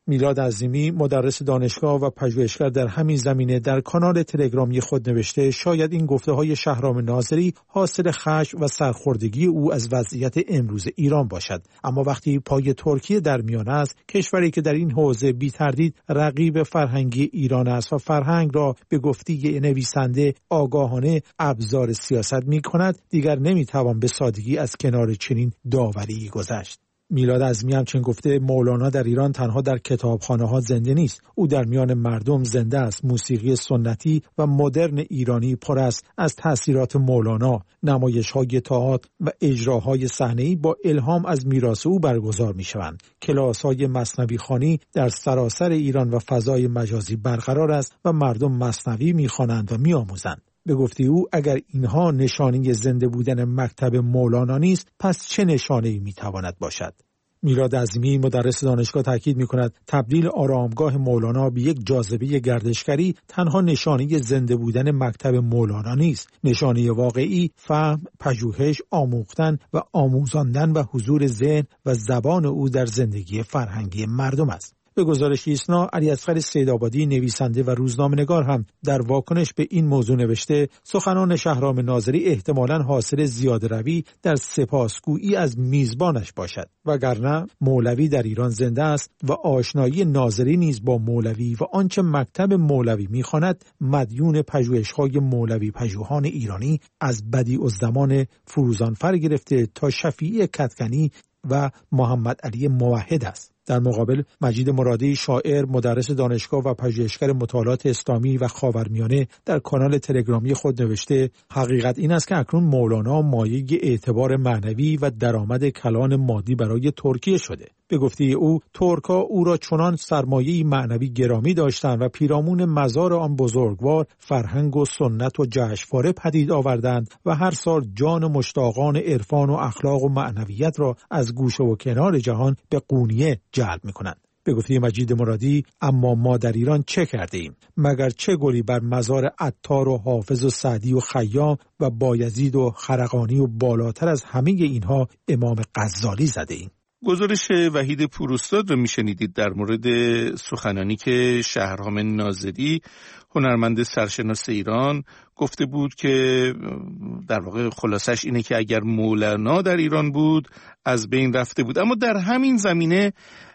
میلاد عظیمی مدرس دانشگاه و پژوهشگر در همین زمینه در کانال تلگرامی خود نوشته شاید این گفته‌های شهرام ناظری حاصل خشم و سرخوردگی او از وضعیت امروز ایران باشد، اما وقتی پای ترکیه در میان است، کشوری که در این حوزه بی تردید رقیب فرهنگی ایران است و فرهنگ را به گفته نویسنده آگاهانه ابزار سیاست می‌کند، دیگر نمی‌توان به سادگی از کنار چنین داوری گذشت. میلاد عظیمی همچنین گفته مولانا در ایران تنها در کتابخانه‌ها زنده نیست، او در میان مردم زنده است. موسیقی سنتی و مدرن ایرانی پر است از تأثیرات مولانا. نمایش‌های تئاتر و اجراهای صحنه‌ای با الهام از میراث او برگزار می‌شوند. کلاس‌های مثنوی خوانی در سراسر ایران و فضای مجازی برقرار است و مردم مثنوی می‌خوانند و می‌آموزند. به گفته او اگر اینها نشانه زنده بودن مکتب مولانا نیست، پس چه نشانه‌ای میتواند باشد؟ میلاد عظیمی مدرس دانشگاه تاکید می‌کند تبدیل آرامگاه مولانا به یک جاذبه گردشگری تنها نشانه زنده بودن مکتب مولانا نیست. نشانه واقعی فهم، پژوهش، آموختن و آموزاندن و حضور ذهن و زبان او در زندگی فرهنگی مردم است. به گزارش ایسنا، علیاصغر سیدآبادی نویسنده و روزنامه‌نگار هم در واکنش به این موضوع نوشته سخنان شهرام ناظری احتمالاً حاصل زیاده‌روی در سپاسگویی از میزبانش باشد، وگرنه مولوی در ایران زنده است و آشنایی ناظری نیز با مولوی و آنچه مکتب مولوی می‌خواند مدیون پژوهش‌های مولوی پژوهان ایرانی از بدیع‌الزمان فروزانفر گرفته تا شفیعی کدکنی و محمد علی موحد است. در مقابل مجید مرادی شاعر، مدرس دانشگاه و پژوهشگر مطالعات اسلامی و خاورمیانه در کانال تلگرامی خود نوشته حقیقت این است که اکنون مولانا مایه اعتبار معنوی و درآمد کلان مادی برای ترکیه شده. به گفته او ترک‌ها او را چنان سرمایه‌ای معنوی گرامی داشتند و پیرامون مزار آن بزرگوار فرهنگ و سنت و جشنواره پدید آوردند و هر سال جان مشتاقان عرفان و اخلاق و معنویت را از گوشه و کنار جهان به قونیه جلب می‌کنند. به گفته مجید مرادی اما ما در ایران چه کرده ایم؟ مگر چه گلی بر مزار عطار و حافظ و سعدی و خیام و بایزید و خرقانی و بالاتر از همه اینها امام غزالی زده ایم؟ گزارش وحید پوراستاد رو میشنیدید در مورد سخنانی که شهرام ناظری هنرمند سرشناس ایران گفته بود که در واقع خلاصش اینه که اگر مولانا در ایران بود از بین رفته بود. اما در همین زمینه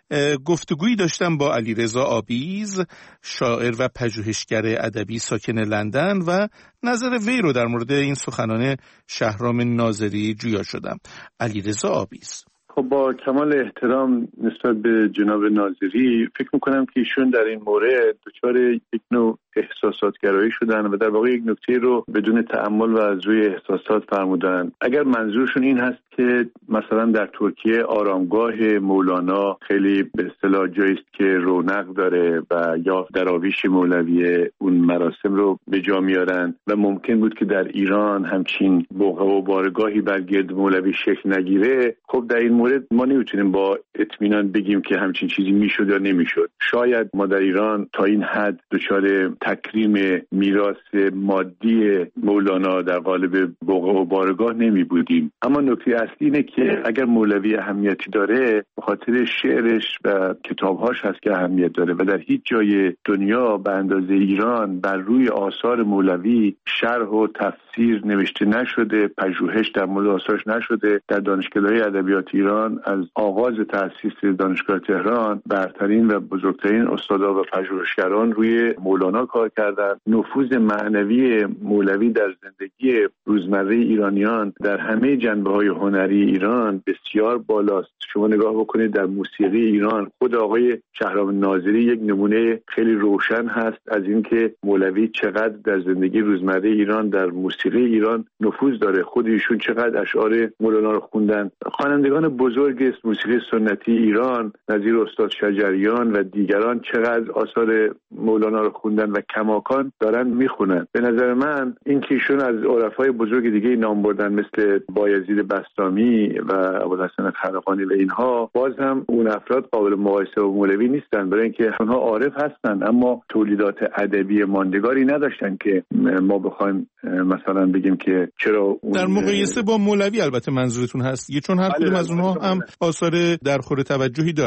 گفتگویی داشتم با علیرضا آبیز، شاعر و پژوهشگر ادبی ساکن لندن و نظر وی رو در مورد این سخنان شهرام ناظری جویا شدم. علیرضا آبیز: خب با کمال احترام نسبت به جناب ناظری فکر میکنم که ایشون در این مورد دچار یک نوع احساساتگرایی شدن و در واقع یک نکته رو بدون تأمل و از روی احساسات فرمودن. اگر منظورشون این هست که مثلا در ترکیه آرامگاه مولانا خیلی به اصطلاح جایی است که رونق داره و یا دراویش مولوی اون مراسم رو به جا میارن و ممکن بود که در ایران همچین بقعه و بارگاهی بر گرد مولوی شکل نگیره، خب در این مورد ما نمیتونیم با اطمینان بگیم که همچین چیزی میشد یا نمیشد. شاید ما در ایران تا این حد دچار تکریم میراث مادی مولانا در قالب بقعه و بارگاه نمی بودیم. اما نکته اصلی اینه که اگر مولوی اهمیتی داره به خاطر شعرش و کتابهاش هست که اهمیت داره و در هیچ جای دنیا به اندازه ایران بر روی آثار مولوی شرح و تفسیر نوشته نشده، پژوهش در مورد آثارش نشده. در دانشکده‌های ادبیات ایران از آغاز تأسیس دانشگاه تهران برترین و بزرگترین استادا و پژوهشگران روی مولانا کار کردند. نفوذ معنوی مولوی در زندگی روزمره ایرانیان در همه جنبه‌های هنری ایران بسیار بالاست. شما نگاه بکنید در موسیقی ایران خود آقای شهرام ناظری یک نمونه خیلی روشن هست از اینکه مولوی چقدر در زندگی روزمره ایران در موسیقی ایران نفوذ داره. خود ایشون چقدر اشعار مولانا رو خوندن. خوانندگان بزرگ موسیقی سنتی ایران نظیر استاد شجریان و دیگران چقدر آثار مولانا رو خوندن و کماکان دارن میخونن. به نظر من این که ایشون از عرفای بزرگ دیگه نام بردن مثل بایزید بسطامی و ابوالحسن خرقانی و اینها، باز هم اون افراد قابل مقایسه با مولوی نیستن، برای اینکه اونها عارف هستن اما تولیدات ادبی ماندگاری نداشتن که ما بخوایم مثلا بگیم که چرا در مقایسه با مولوی البته منظورتون هست، چون هر کدوم از اونها هم آثار درخور توجهی دارن.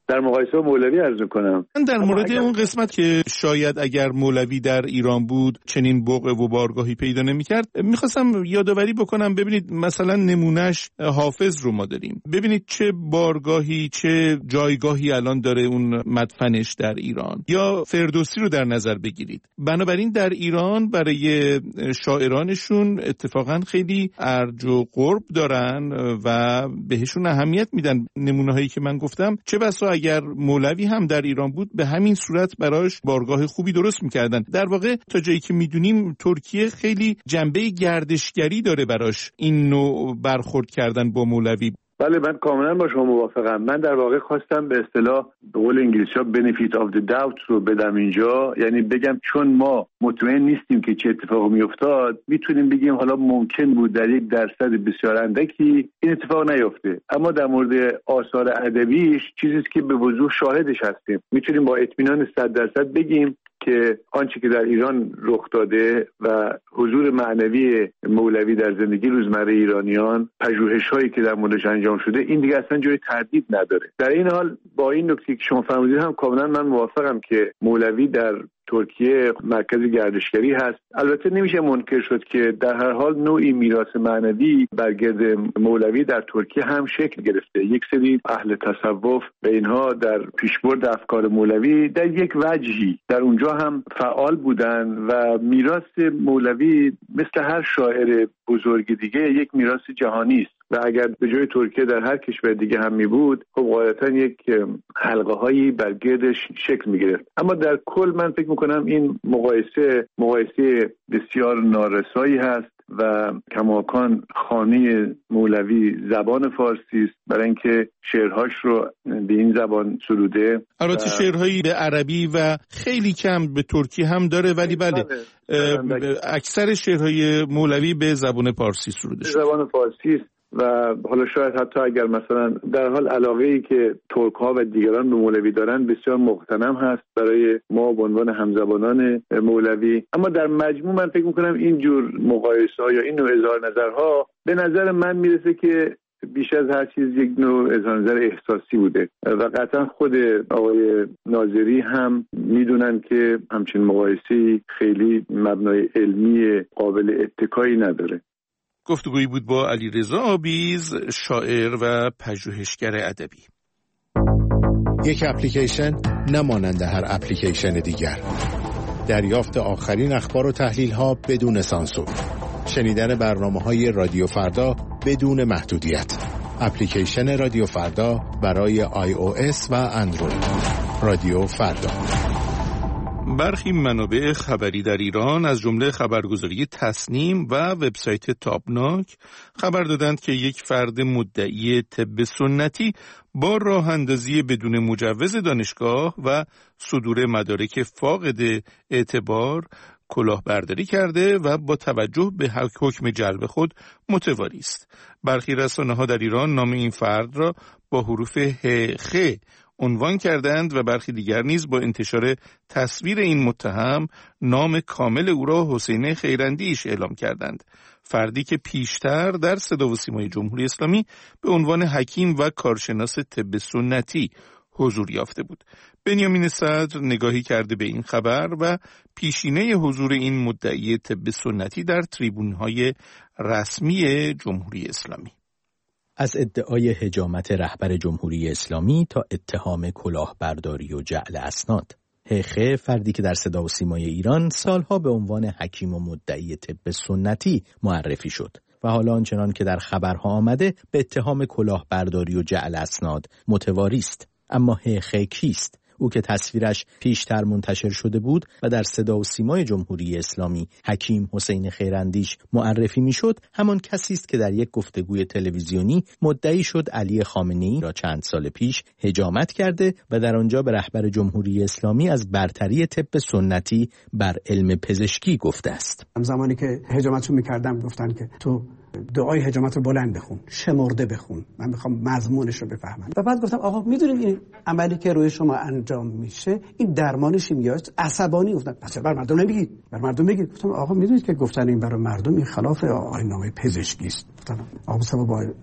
در مقایسه با مولوی عرض کنم. من در مورد اون قسمت که شاید اگر مولوی در ایران بود چنین بوقه و بارگاهی پیدا نمی‌کرد، می‌خواستم یادآوری بکنم. ببینید مثلا نمونهش حافظ رو ما داریم، ببینید چه بارگاهی چه جایگاهی الان داره اون مدفنش در ایران، یا فردوسی رو در نظر بگیرید. بنابراین در ایران برای شاعرانشون اتفاقا خیلی ارج و قرب دارن و بهشون اهمیت میدن. نمونه‌هایی که من گفتم چه بسا اگر مولوی هم در ایران بود به همین صورت براش بارگاه خوبی درست میکردن. در واقع تا جایی که میدونیم ترکیه خیلی جنبه گردشگری داره براش این نوع برخورد کردن با مولوی. بله من کاملا با شما موافقم. من در واقع خواستم به اصطلاح به قول انگلیسی‌ها benefit of the doubt رو بدم اینجا، یعنی بگم چون ما مطمئن نیستیم که چه اتفاقی میافتاد میتونیم بگیم حالا ممکن بود در 1% بسیار اندکی این اتفاق نیفته، اما در مورد آثار ادبیش چیزی که به وضوح شاهدش هستیم میتونیم با اطمینان 100% بگیم که آنچه که در ایران رخ داده و حضور معنوی مولوی در زندگی روزمره ایرانیان، پژوهش‌هایی که در موردش انجام شده، این دیگه اصلا جای تردید نداره. در این حال با این نکته که شما فرمودید هم کاملا من موافقم که مولوی در ترکیه مرکز گردشگری هست. البته نمیشه منکر شد که در هر حال نوعی میراث معنوی برگرد مولوی در ترکیه هم شکل گرفته. یک سری اهل تصوف به اینها در پیشبرد افکار مولوی در یک وجهی در اونجا هم فعال بودن و میراث مولوی مثل هر شاعر بزرگ دیگه یک میراث جهانی است و اگر به جای ترکیه در هر کشور دیگه هم می بود خب غالبا یک حلقه هایی بر گردش شکل می گرفت. اما در کل من فکر میکنم این مقایسه بسیار نارسایی هست و کماکان خانه مولوی زبان فارسی است برای اینکه شعرهاش رو به این زبان سروده. البته شعرهایی به عربی و خیلی کم به ترکی هم داره، ولی بله اکثر شعرهای مولوی به زبان فارسی سروده شده. زبان فارسی است و حالا شاید حتی اگر مثلا در حال علاقه‌ای که ترک‌ها و دیگران به مولوی دارن بسیار مغتنم هست برای ما به عنوان همزبانان مولوی، اما در مجموع من فکر می‌کنم این جور مقایسه‌ها یا این نوع اظهار نظرها به نظر من میرسه که بیش از هر چیز یک نوع اظهار نظر احساسی بوده و قطعا خود آقای ناظری هم میدونن که همچین مقایسه‌ای خیلی مبنای علمی قابل اتکایی نداره. گفتگویی بود با علیرضا آبیز، شاعر و پژوهشگر ادبی. یک اپلیکیشن نمانند هر اپلیکیشن دیگر. دریافت آخرین اخبار و تحلیل‌ها بدون سانسور. شنیدن برنامه‌های رادیو فردا بدون محدودیت. اپلیکیشن رادیو فردا برای iOS و اندروید. رادیو فردا. برخی منابع خبری در ایران از جمله خبرگزاری تصنیم و وبسایت تابناک خبر دادند که یک فرد مدعی طب سنتی با راه اندازی بدون مجوز دانشگاه و صدور مدارک فاقد اعتبار کلاهبرداری کرده و با توجه به حکم جلب خود متواری است. برخی رسانه‌ها در ایران نام این فرد را با حروف خ عنوان کردند و برخی دیگر نیز با انتشار تصویر این متهم نام کامل او را حسین خیراندیش اعلام کردند. فردی که پیشتر در صدا و سیمای جمهوری اسلامی به عنوان حکیم و کارشناس طب سنتی حضور یافته بود. بنیامین صدر نگاهی کرده به این خبر و پیشینه حضور این مدعی طب سنتی در تریبون‌های رسمی جمهوری اسلامی. از ادعای حجامت رهبر جمهوری اسلامی تا اتهام کلاهبرداری و جعل اسناد. هخه فردی که در صدا و سیمای ایران سالها به عنوان حکیم و مدعی طب سنتی معرفی شد و حالا آنچنان که در خبرها آمده به اتهام کلاهبرداری و جعل اسناد متواری است. اما هخه کیست؟ او که تصویرش پیشتر منتشر شده بود و در صدا و سیمای جمهوری اسلامی حکیم حسین خیراندیش معرفی میشد، همان کسی است که در یک گفتگوی تلویزیونی مدعی شد علی خامنه‌ای را چند سال پیش حجامت کرده و در آنجا به رهبر جمهوری اسلامی از برتری طب سنتی بر علم پزشکی گفته است. زمانی که حجامتشو میکردم گفتن که تو دعای حجامت رو بلند بخون، شمرده بخون، من میخوام مضمونش رو بفهمم. و بعد گفتم آقا میدونید این عملی که روی شما انجام میشه این درمان شیمیایی است. عصبانی گفتن پس بر مردم نمیگید، بر مردم بگید. گفتم آقا میدونید که گفتن این برای مردم این خلاف آیین‌نامه پزشکی است. گفتم آقا با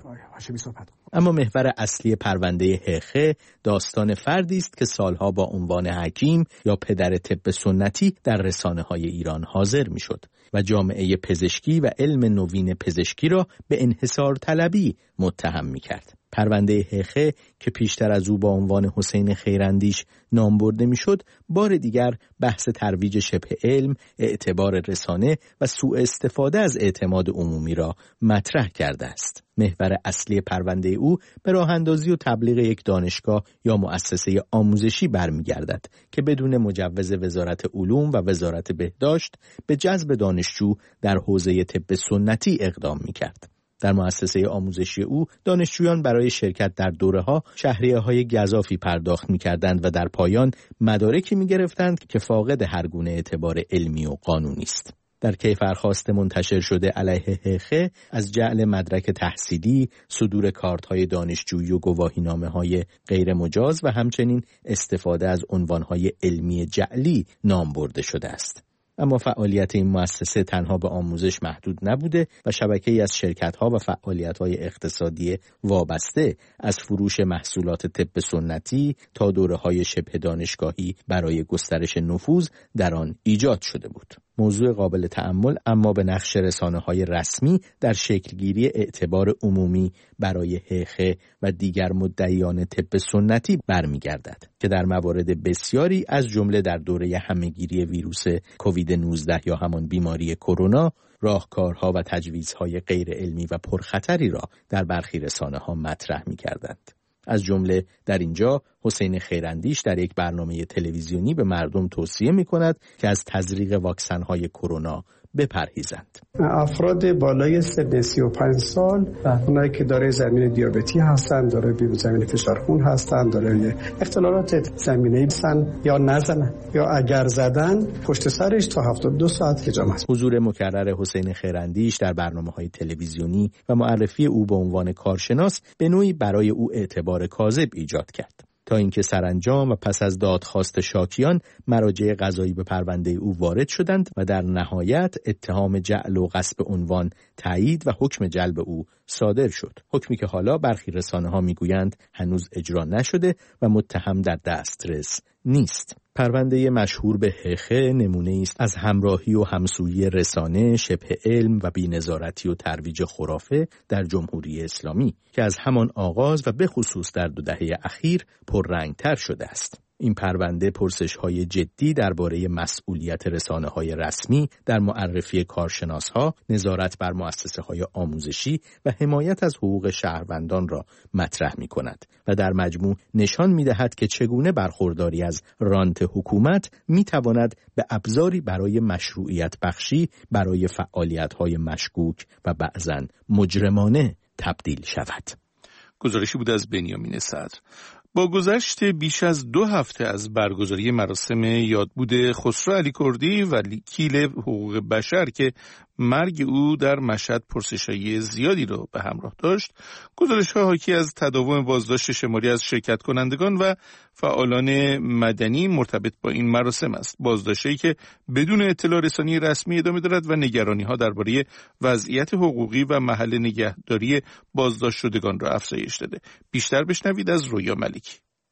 هاشمی صحبت کنم. اما محور اصلی پرونده هخه داستان فردی است که سالها با عنوان حکیم یا پدر طب سنتی در رسانه‌های ایران حاضر می‌شد و جامعه پزشکی و علم نوین پزشکی را به انحصار طلبی متهم می‌کرد. پرونده هخه که پیشتر از او با عنوان حسین خیراندیش نام برده میشد، بار دیگر بحث ترویج شبه علم، اعتبار رسانه و سوء استفاده از اعتماد عمومی را مطرح کرده است. محور اصلی پرونده او به راه اندازی و تبلیغ یک دانشگاه یا مؤسسه آموزشی برمیگردد که بدون مجوز وزارت علوم و وزارت بهداشت به جذب دانشجو در حوزه طب سنتی اقدام میکرد. در مؤسسه آموزشی او دانشجویان برای شرکت در دوره‌ها شهریه‌های گزافی پرداخت می‌کردند و در پایان مدارکی می‌گرفتند که فاقد هر گونه اعتبار علمی و قانونی است. در کیفرخواست منتشر شده علیه هخه از جعل مدرک تحصیلی، صدور کارت‌های دانشجویی و گواهینامه‌های غیر مجاز و همچنین استفاده از عنوان‌های علمی جعلی نام برده شده است. اما فعالیت این مؤسسه تنها به آموزش محدود نبوده و شبکه‌ای از شرکت‌ها و فعالیت‌های اقتصادی وابسته از فروش محصولات طب سنتی تا دوره‌های شبه دانشگاهی برای گسترش نفوذ در آن ایجاد شده بود. موضوع قابل تأمل اما به نقش رسانه‌های رسمی در شکلگیری اعتبار عمومی برای هخه و دیگر مدعیان طب سنتی برمیگردد که در موارد بسیاری از جمله در دوره همه‌گیری ویروس کووید 19 یا همان بیماری کرونا راهکارها و تجویزهای غیر علمی و پرخطری را در برخی رسانه‌ها مطرح می‌کردند. از جمله در اینجا حسین خیراندیش در یک برنامه تلویزیونی به مردم توصیه می‌کند که از تزریق واکسن‌های کرونا بپرهیزند. افراد بالای سن 35 سال، اونایی که دارای زمینه دیابتی هستند، دارای زمینه فشار خون هستند، دارای اختلالات زمینه‌ای هستند یا نزنن یا اگر زدن پشت سرش تا 72 ساعت حجامت. حضور مکرر حسین خیراندیش در برنامه‌های تلویزیونی و معرفی او به عنوان کارشناس به نوعی برای او اعتبار کاذب ایجاد کرد. تا اینکه سرانجام و پس از دادخواست شاکیان مراجع قضایی به پرونده او وارد شدند و در نهایت اتهام جعل و غصب عنوان تایید و حکم جلب او صادر شد. حکمی که حالا برخی رسانه‌ها میگویند هنوز اجرا نشده و متهم در دسترس نیست. پرونده مشهور به هخه نمونه است از همراهی و همسویی رسانه، شبه علم و بی‌نظارتی و ترویج خرافه در جمهوری اسلامی که از همان آغاز و به خصوص در 2 دهه اخیر پررنگتر شده است. این پرونده پرسش‌های جدی درباره مسئولیت رسانه‌های رسمی در معرفی کارشناس‌ها، نظارت بر مؤسسه‌های آموزشی و حمایت از حقوق شهروندان را مطرح می‌کند و در مجموع نشان می‌دهد که چگونه برخورداری از رانت حکومت می‌تواند به ابزاری برای مشروعیت بخشی برای فعالیت‌های مشکوک و بعضاً مجرمانه تبدیل شود. گزارشی بود از بنیامین صدر. با گذشت بیش از 2 هفته از برگزاری مراسم یادبود خسرو علیکردی وکیل حقوق بشر که مرگ او در مشهد پرسش‌های زیادی را به همراه داشت، گزارش‌ها حاکی از تداوم بازداشت شماری از شرکت کنندگان و فعالان مدنی مرتبط با این مراسم است. بازداشتی که بدون اطلاع رسانی رسمی ادامه دارد و نگرانی‌ها درباره وضعیت حقوقی و محل نگهداری بازداشت شدگان را افزایش داده. بیشتر بشنوید از رویا ملکی.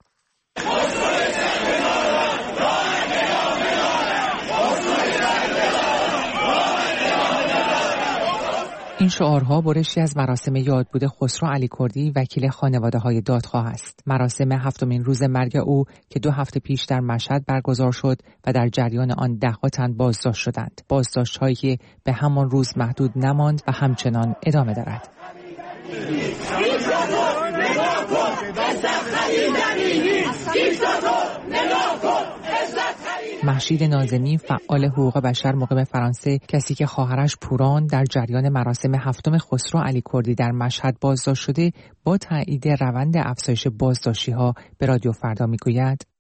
این شعارها برشی از مراسم یادبود خسرو علیکردی وکیل خانواده‌های دادخواه است. مراسم 7مین روز مرگ او که 2 هفته پیش در مشهد برگزار شد و در جریان آن 10 تن بازداشت شدند. بازداشت‌هایی که به همان روز محدود نماند و همچنان ادامه دارد. مهشید ناظمی فعال حقوق بشر مقیم فرانسه، کسی که خواهرش پوران در جریان مراسم 7 خسرو علیکردی در مشهد بازداشت شده، با تایید روند افزایش بازداشتی‌ها به رادیو فردا میگوید: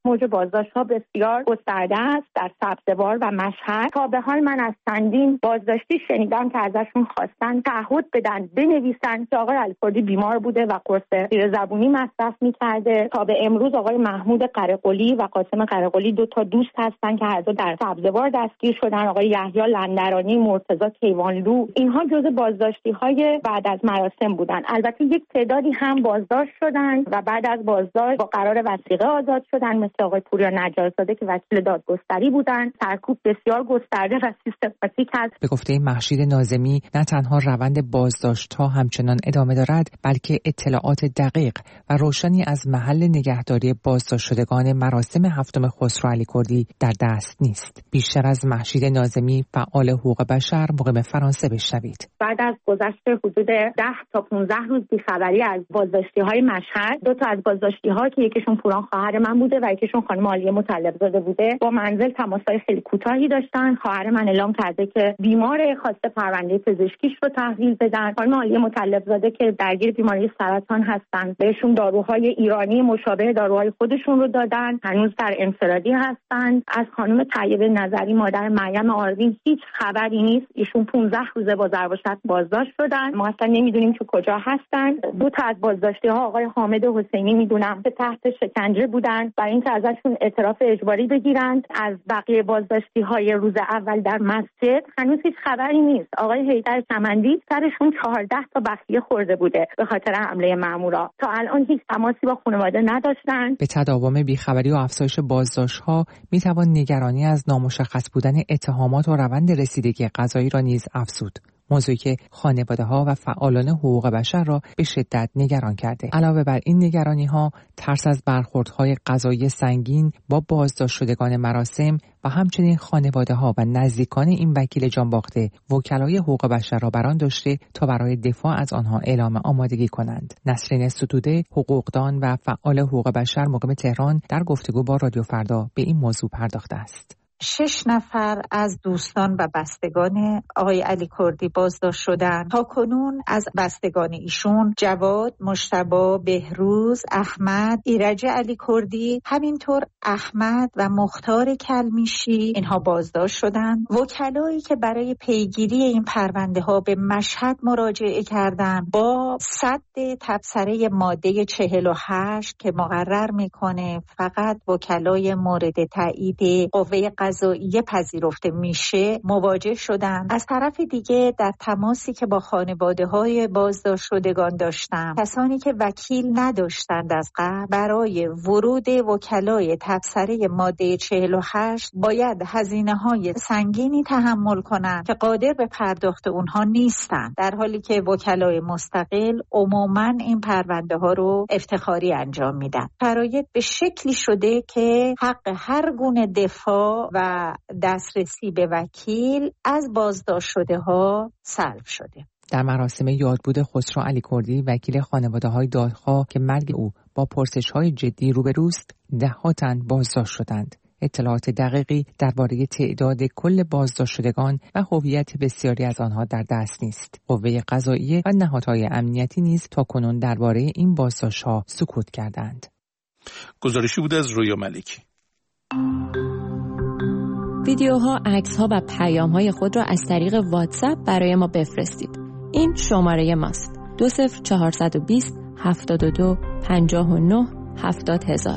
موج بازداشت‌ها بسیار گسترده است در سبزوار و مشهد. تا به حال من از چندین بازداشتی شنیدم که ازشون خواستن تعهد بدن بنویسن که آقای علیکردی بیمار بوده و قرص زیرزبونی مصرف می‌کرده. تا به امروز آقای محمود قره‌قلی و قاسم قره‌قلی 2 تا دوست هستن که هر دو در سبزوار دستگیر شدن. آقای یحیی لندرانی، مرتضی کیوانلو، اینها جزء بازداشتی‌های بعد از مراسم بودن. البته یک تعدادی هم بازداشت شدن و بعد از بازداشت با قرار وثیقه آزاد شدن، مثل آقای پوریا نجارزاده که وکیل دادگستری بودن. سرکوب بسیار گسترده و سیستماتیک است. به گفته مهشید ناظمی، نه تنها روند بازداشت‌ها همچنان ادامه دارد، بلکه اطلاعات دقیق و روشنی از محل نگهداری بازداشت شدگان مراسم 7 خسرو علیکردی در دست نیست. بیشتر از مهشید ناظمی، فعال حقوق بشر، مقیم فرانسه بشنوید. بعد از گذشت حدود 10 تا 15 روز بی‌خبری از بازداشتی‌های مشهد، 2 تا از بازداشتی‌ها که یکیشون پوران خواهر من بوده و یکیشون خانم عالیه مطلب‌زاده بوده، با منزل تماس‌های خیلی کوتاهی داشتن. خواهر من اعلام کرده که بیمار، خواسته پرونده پزشکیش رو تحویل بدن. خانم عالیه مطلب‌زاده که درگیر بیماری سرطان هستن، بهشون داروهای ایرانی مشابه داروهای خودشون رو دادن، هنوز در انفرادی هستن. از خانم طیبه نظری، مادر مریم آروین، هیچ خبری نیست. ایشون 15 روزه با ضرب و شتم بازداشت شدن. ما اصلا نمیدونیم که کجا هستن. 2 تا از بازداشتی‌ها آقای حامد حسینی میدونم که تحت شکنجه بودن برای اینکه ازشون اعتراف اجباری بگیرند. از بقیه بازداشتی‌های روز اول در مسجد هنوز هیچ خبری نیست. آقای حیدر چمندی سرشون 14 تا بخیه خورده بوده به خاطر حمله مامورا. تا الان هیچ تماسی با خانواده نداشتن. به تداوم بیخبری و افزایش بازداشت‌ها میتوان نگرانی از نامشخص بودن اتهامات و روند رسیدگی قضایی را نیز افزود. موضوعی که خانواده‌ها و فعالان حقوق بشر را به شدت نگران کرده. علاوه بر این نگرانی‌ها، ترس از برخوردهای قضایی سنگین با بازداشت شدگان مراسم و همچنین خانواده‌ها و نزدیکان این وکیل جانباخته وکلای حقوق بشر را بران داشته تا برای دفاع از آنها اعلام آمادگی کنند. نسرین ستوده، حقوقدان و فعال حقوق بشر، مقیم تهران، در گفتگو با رادیو فردا به این موضوع پرداخته است. 6 نفر از دوستان و بستگان آقای علیکردی بازداشت شدند. تا کنون از بستگان ایشون جواد، مجتبی، بهروز، احمد، ایرج علیکردی، همینطور احمد و مختار کلمیشی اینها بازداشت شدند. وکلایی که برای پیگیری این پرونده ها به مشهد مراجعه کردند با صد تبصره ماده 48 که مقرر میکنه فقط وکلای مورد تایید قوه قضاییه پذیرفته میشه مواجه شدن. از طرف دیگه در تماسی که با خانواده‌های بازداشت شدگان داشتن، کسانی که وکیل نداشتند از قبل، برای ورود وکلای تبصره ماده 48 باید هزینه‌های سنگینی تحمل کنند که قادر به پرداخت اونها نیستند، در حالی که وکلای مستقل عموماً این پرونده ها رو افتخاری انجام میدن. شرایط به شکلی شده که حق هر گونه دفاع و دسترسی به وکیل از بازداشت شده ها سلب شده. در مراسم یادبود خسرو علیکردی، وکیل خانواده‌های دادخواه که مرگ او با پرسش‌های جدی روبروست، 10 تن بازداشت شدند. اطلاعات دقیقی درباره تعداد کل بازداشت شدگان و هویت بسیاری از آنها در دست نیست. قوه قضاییه و نهادهای امنیتی نیز تاکنون درباره این بازداشت‌ها سکوت کردند. گزارشی بود از رویا ملکی. ویدیوها، عکس‌ها و پیام‌های خود را از طریق واتساپ برای ما بفرستید. این شماره ماست: 20420 72 59 70000.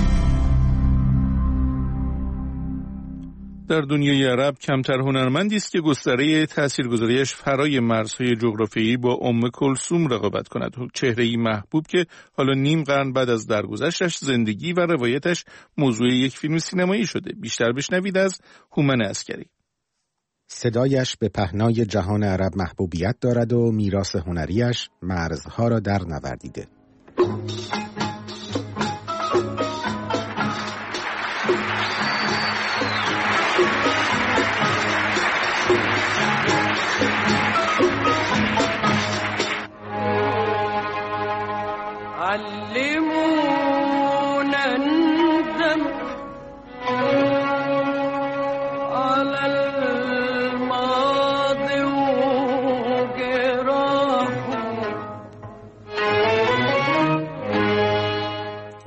در دنیای عرب کمتر هنرمندی است که گستره تاثیرگذاریش فرای مرزهای جغرافیایی با کلثوم رقابت کند. چهره‌ای محبوب که حالا نیم قرن بعد از درگذشتش زندگی و روایتش موضوع یک فیلم سینمایی شده. بیشتر بشنوید از هومن عسکری. صدایش به پهنای جهان عرب محبوبیت دارد و میراث هنریش مرزها را در نوردیده.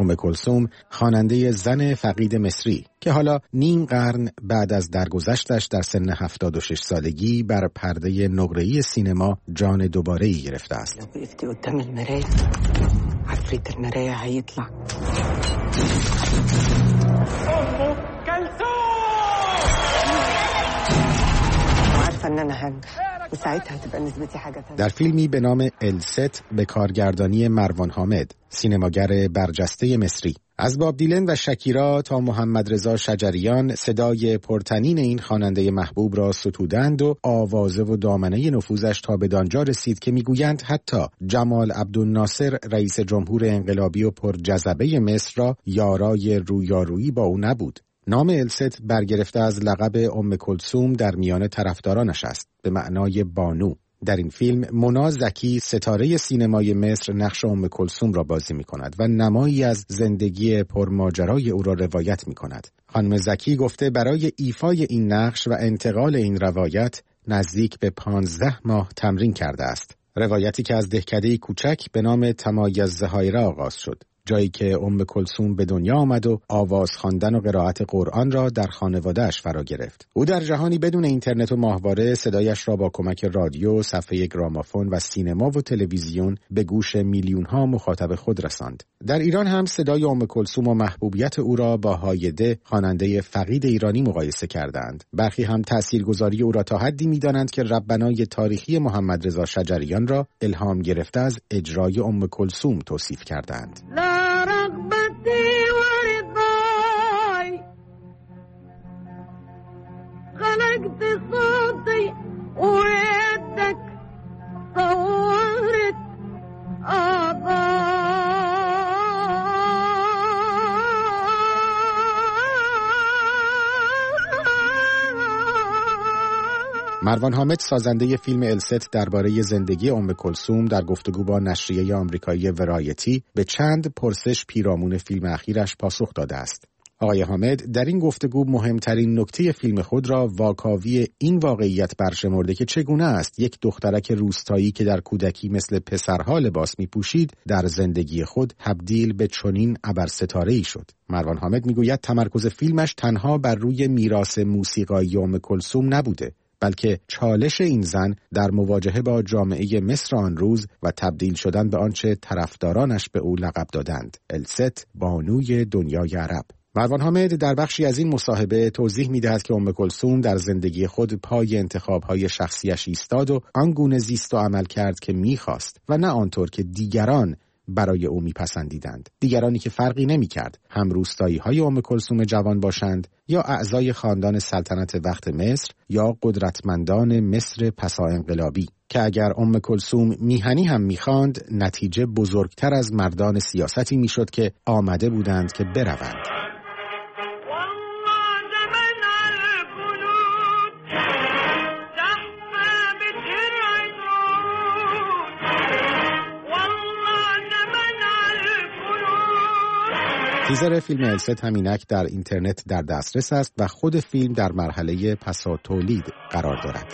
کلثوم خواننده زن فقید مصری که حالا نیم قرن بعد از درگذشتش در سن 76 سالگی بر پرده نقره‌ای سینما جان دوباره‌ای گرفته است. عفريت المراية هيطلع وعارفة ان انا هنجح وساعتها هتبقى نسبتي حاجة تانية. در فیلمی به نام الست به کارگردانی مروان حامد، سینماگر برجسته مصری، از باب دیلن و شکیرا تا محمد رضا شجریان صدای پرتنین این خواننده محبوب را ستودند و آوازه و دامنه نفوذش تا به دانجا رسید که میگویند حتی جمال عبدالناصر رئیس جمهور انقلابی و پرجذبه مصر را یارای رویارویی با او نبود. نام الست برگرفته از لقب کلثوم در میان طرفدارانش است، به معنای بانو. در این فیلم مونا زکی ستاره سینمای مصر نقش کلثوم را بازی می کند و نمایی از زندگی پرماجرای او را روایت می کند. خانم زکی گفته برای ایفای این نقش و انتقال این روایت نزدیک به 15 ماه تمرین کرده است. روایتی که از دهکده کوچک به نام تمایز زهایره آغاز شد، جایی که کلثوم به دنیا آمد و آواز خواندن و قرائت قرآن را در خانواده‌اش فرا گرفت. او در جهانی بدون اینترنت و ماهواره صدایش را با کمک رادیو، صفحه گرامافون و سینما و تلویزیون به گوش میلیون‌ها مخاطب خود رساند. در ایران هم صدای کلثوم و محبوبیت او را با هایده، خواننده فقید ایرانی مقایسه کردند. برخی هم تاثیرگذاری او را تا حدی می‌دانند که ربنای تاریخی محمد رضا شجریان را الهام گرفته از اجرای کلثوم توصیف کردند. رغبتي ورضاي خلقت صوتي ويدك صورت مروان حامد سازنده فیلم الست درباره زندگی کلثوم در گفتگو با نشریه آمریکایی ورایتی به چند پرسش پیرامون فیلم اخیرش پاسخ داده است. آقای حامد در این گفتگو مهمترین نکته فیلم خود را واکاوی این واقعیت برشمرده که چگونه است یک دخترک روستایی که در کودکی مثل پسرها لباس می‌پوشید در زندگی خود تبدیل به چنین ابرستاره‌ای شد. مروان حامد میگوید تمرکز فیلمش تنها بر روی میراث موسیقایی کلثوم نبوده، بلکه چالش این زن در مواجهه با جامعه مصر آن روز و تبدیل شدن به آنچه طرفدارانش به او لقب دادند، الست، بانوی دنیای عرب. مروان حامد در بخشی از این مصاحبه توضیح می‌دهد که کلثوم در زندگی خود پای انتخاب‌های شخصیش ایستاد و آنگونه زیست و عمل کرد که می‌خواست و نه آنطور که دیگران برای او میپسندیدند. دیگرانی که فرقی نمی‌کرد هم روستایی‌های کلثوم جوان باشند یا اعضای خاندان سلطنت وقت مصر یا قدرتمندان مصر پسا انقلابی، که اگر کلثوم میهنی هم می‌خواند نتیجه بزرگتر از مردان سیاستی میشد که آمده بودند که بروند. تیزر فیلم الست همینک در اینترنت در دسترس است و خود فیلم در مرحله پسا تولید قرار دارد.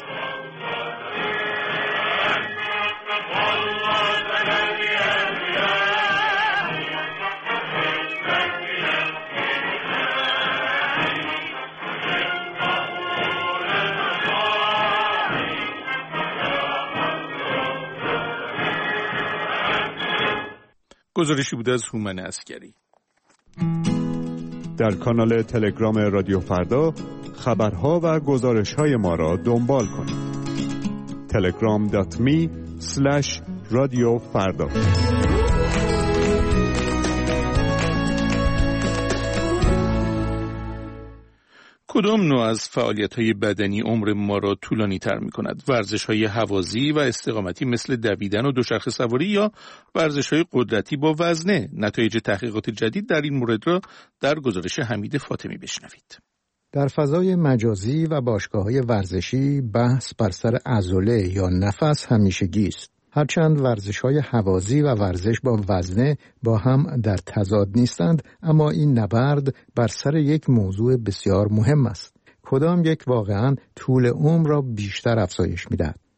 گزارشی بود از هومن عسکری. در کانال تلگرام رادیو فردا خبرها و گزارش‌های ما را دنبال کنید. telegram.me/radiofarda. کدام نوع از فعالیت‌های بدنی عمر ما را طولانی تر می‌کند؟ ورزش‌های هوازی و استقامتی مثل دویدن و دوچرخه سواری یا ورزش‌های قدرتی با وزنه؟ نتایج تحقیقات جدید در این مورد را در گزارش حمید فاطمی بشنوید. در فضای مجازی و باشگاه‌های ورزشی بحث بر سر عضله یا نفس همیشگی است. هرچند ورزش‌های هوازی و ورزش با وزنه با هم در تضاد نیستند، اما این نبرد بر سر یک موضوع بسیار مهم است. کدام یک واقعاً طول عمر را بیشتر افزایش می‌دهد؟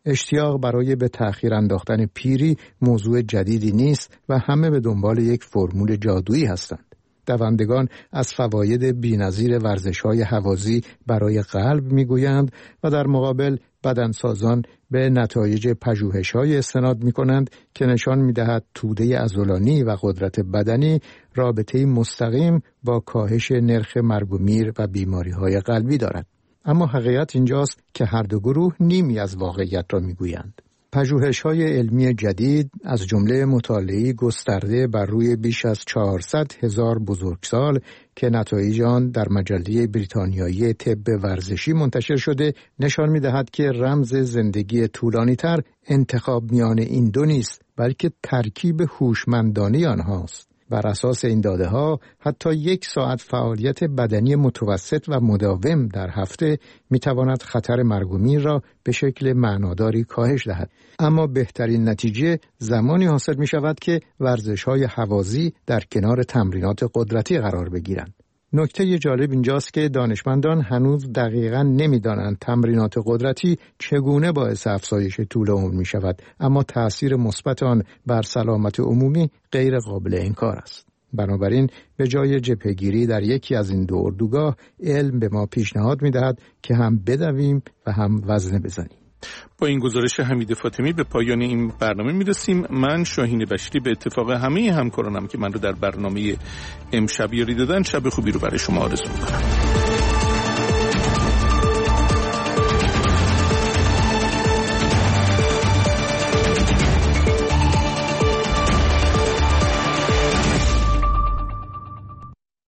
اشتیاق برای به تأخیر انداختن پیری موضوع جدیدی نیست و همه به دنبال یک فرمول جادویی هستند. دوندگان از فواید بی‌نظیر ورزش‌های هوازی برای قلب می‌گویند و در مقابل بدنسازان به نتایج پژوهش‌های استناد می‌کنند که نشان می‌دهد توده عضلانی و قدرت بدنی رابطه‌ای مستقیم با کاهش نرخ مرگ و میر و بیماری‌های قلبی دارد. اما حقیقت اینجاست که هر دو گروه نیمی از واقعیت را می‌گویند. پژوهش‌های علمی جدید از جمله مطالعه‌ای گسترده بر روی بیش از 400,000 بزرگسال که نتایج آن در مجله بریتانیایی طب ورزشی منتشر شده نشان می‌دهد که رمز زندگی طولانی‌تر انتخاب میان این دو نیست، بلکه ترکیب هوشمندانه آنهاست. بر اساس این داده‌ها حتی 1 ساعت فعالیت بدنی متوسط و مداوم در هفته می‌تواند خطر مرگ و میر را به شکل معناداری کاهش دهد. اما بهترین نتیجه زمانی حاصل می‌شود که ورزش‌های هوازی در کنار تمرینات قدرتی قرار بگیرند. نکته جالب اینجاست که دانشمندان هنوز دقیقاً نمی‌دانند تمرینات قدرتی چگونه باعث افزایش طول عمر می‌شود، اما تأثیر مثبت آن بر سلامت عمومی غیر قابل انکار است. بنابراین به جای جبهه‌گیری در یکی از این دو اردوگاه، علم به ما پیشنهاد می‌دهد که هم بدویم و هم وزنه بزنیم. با این گزارش حمید فاطمی به پایان این برنامه میرسیم. من شاهین بشیری به اتفاق همه همکارانم که من رو در برنامه امشب یاری دادن شب خوبی رو برای شما آرزو میکنم.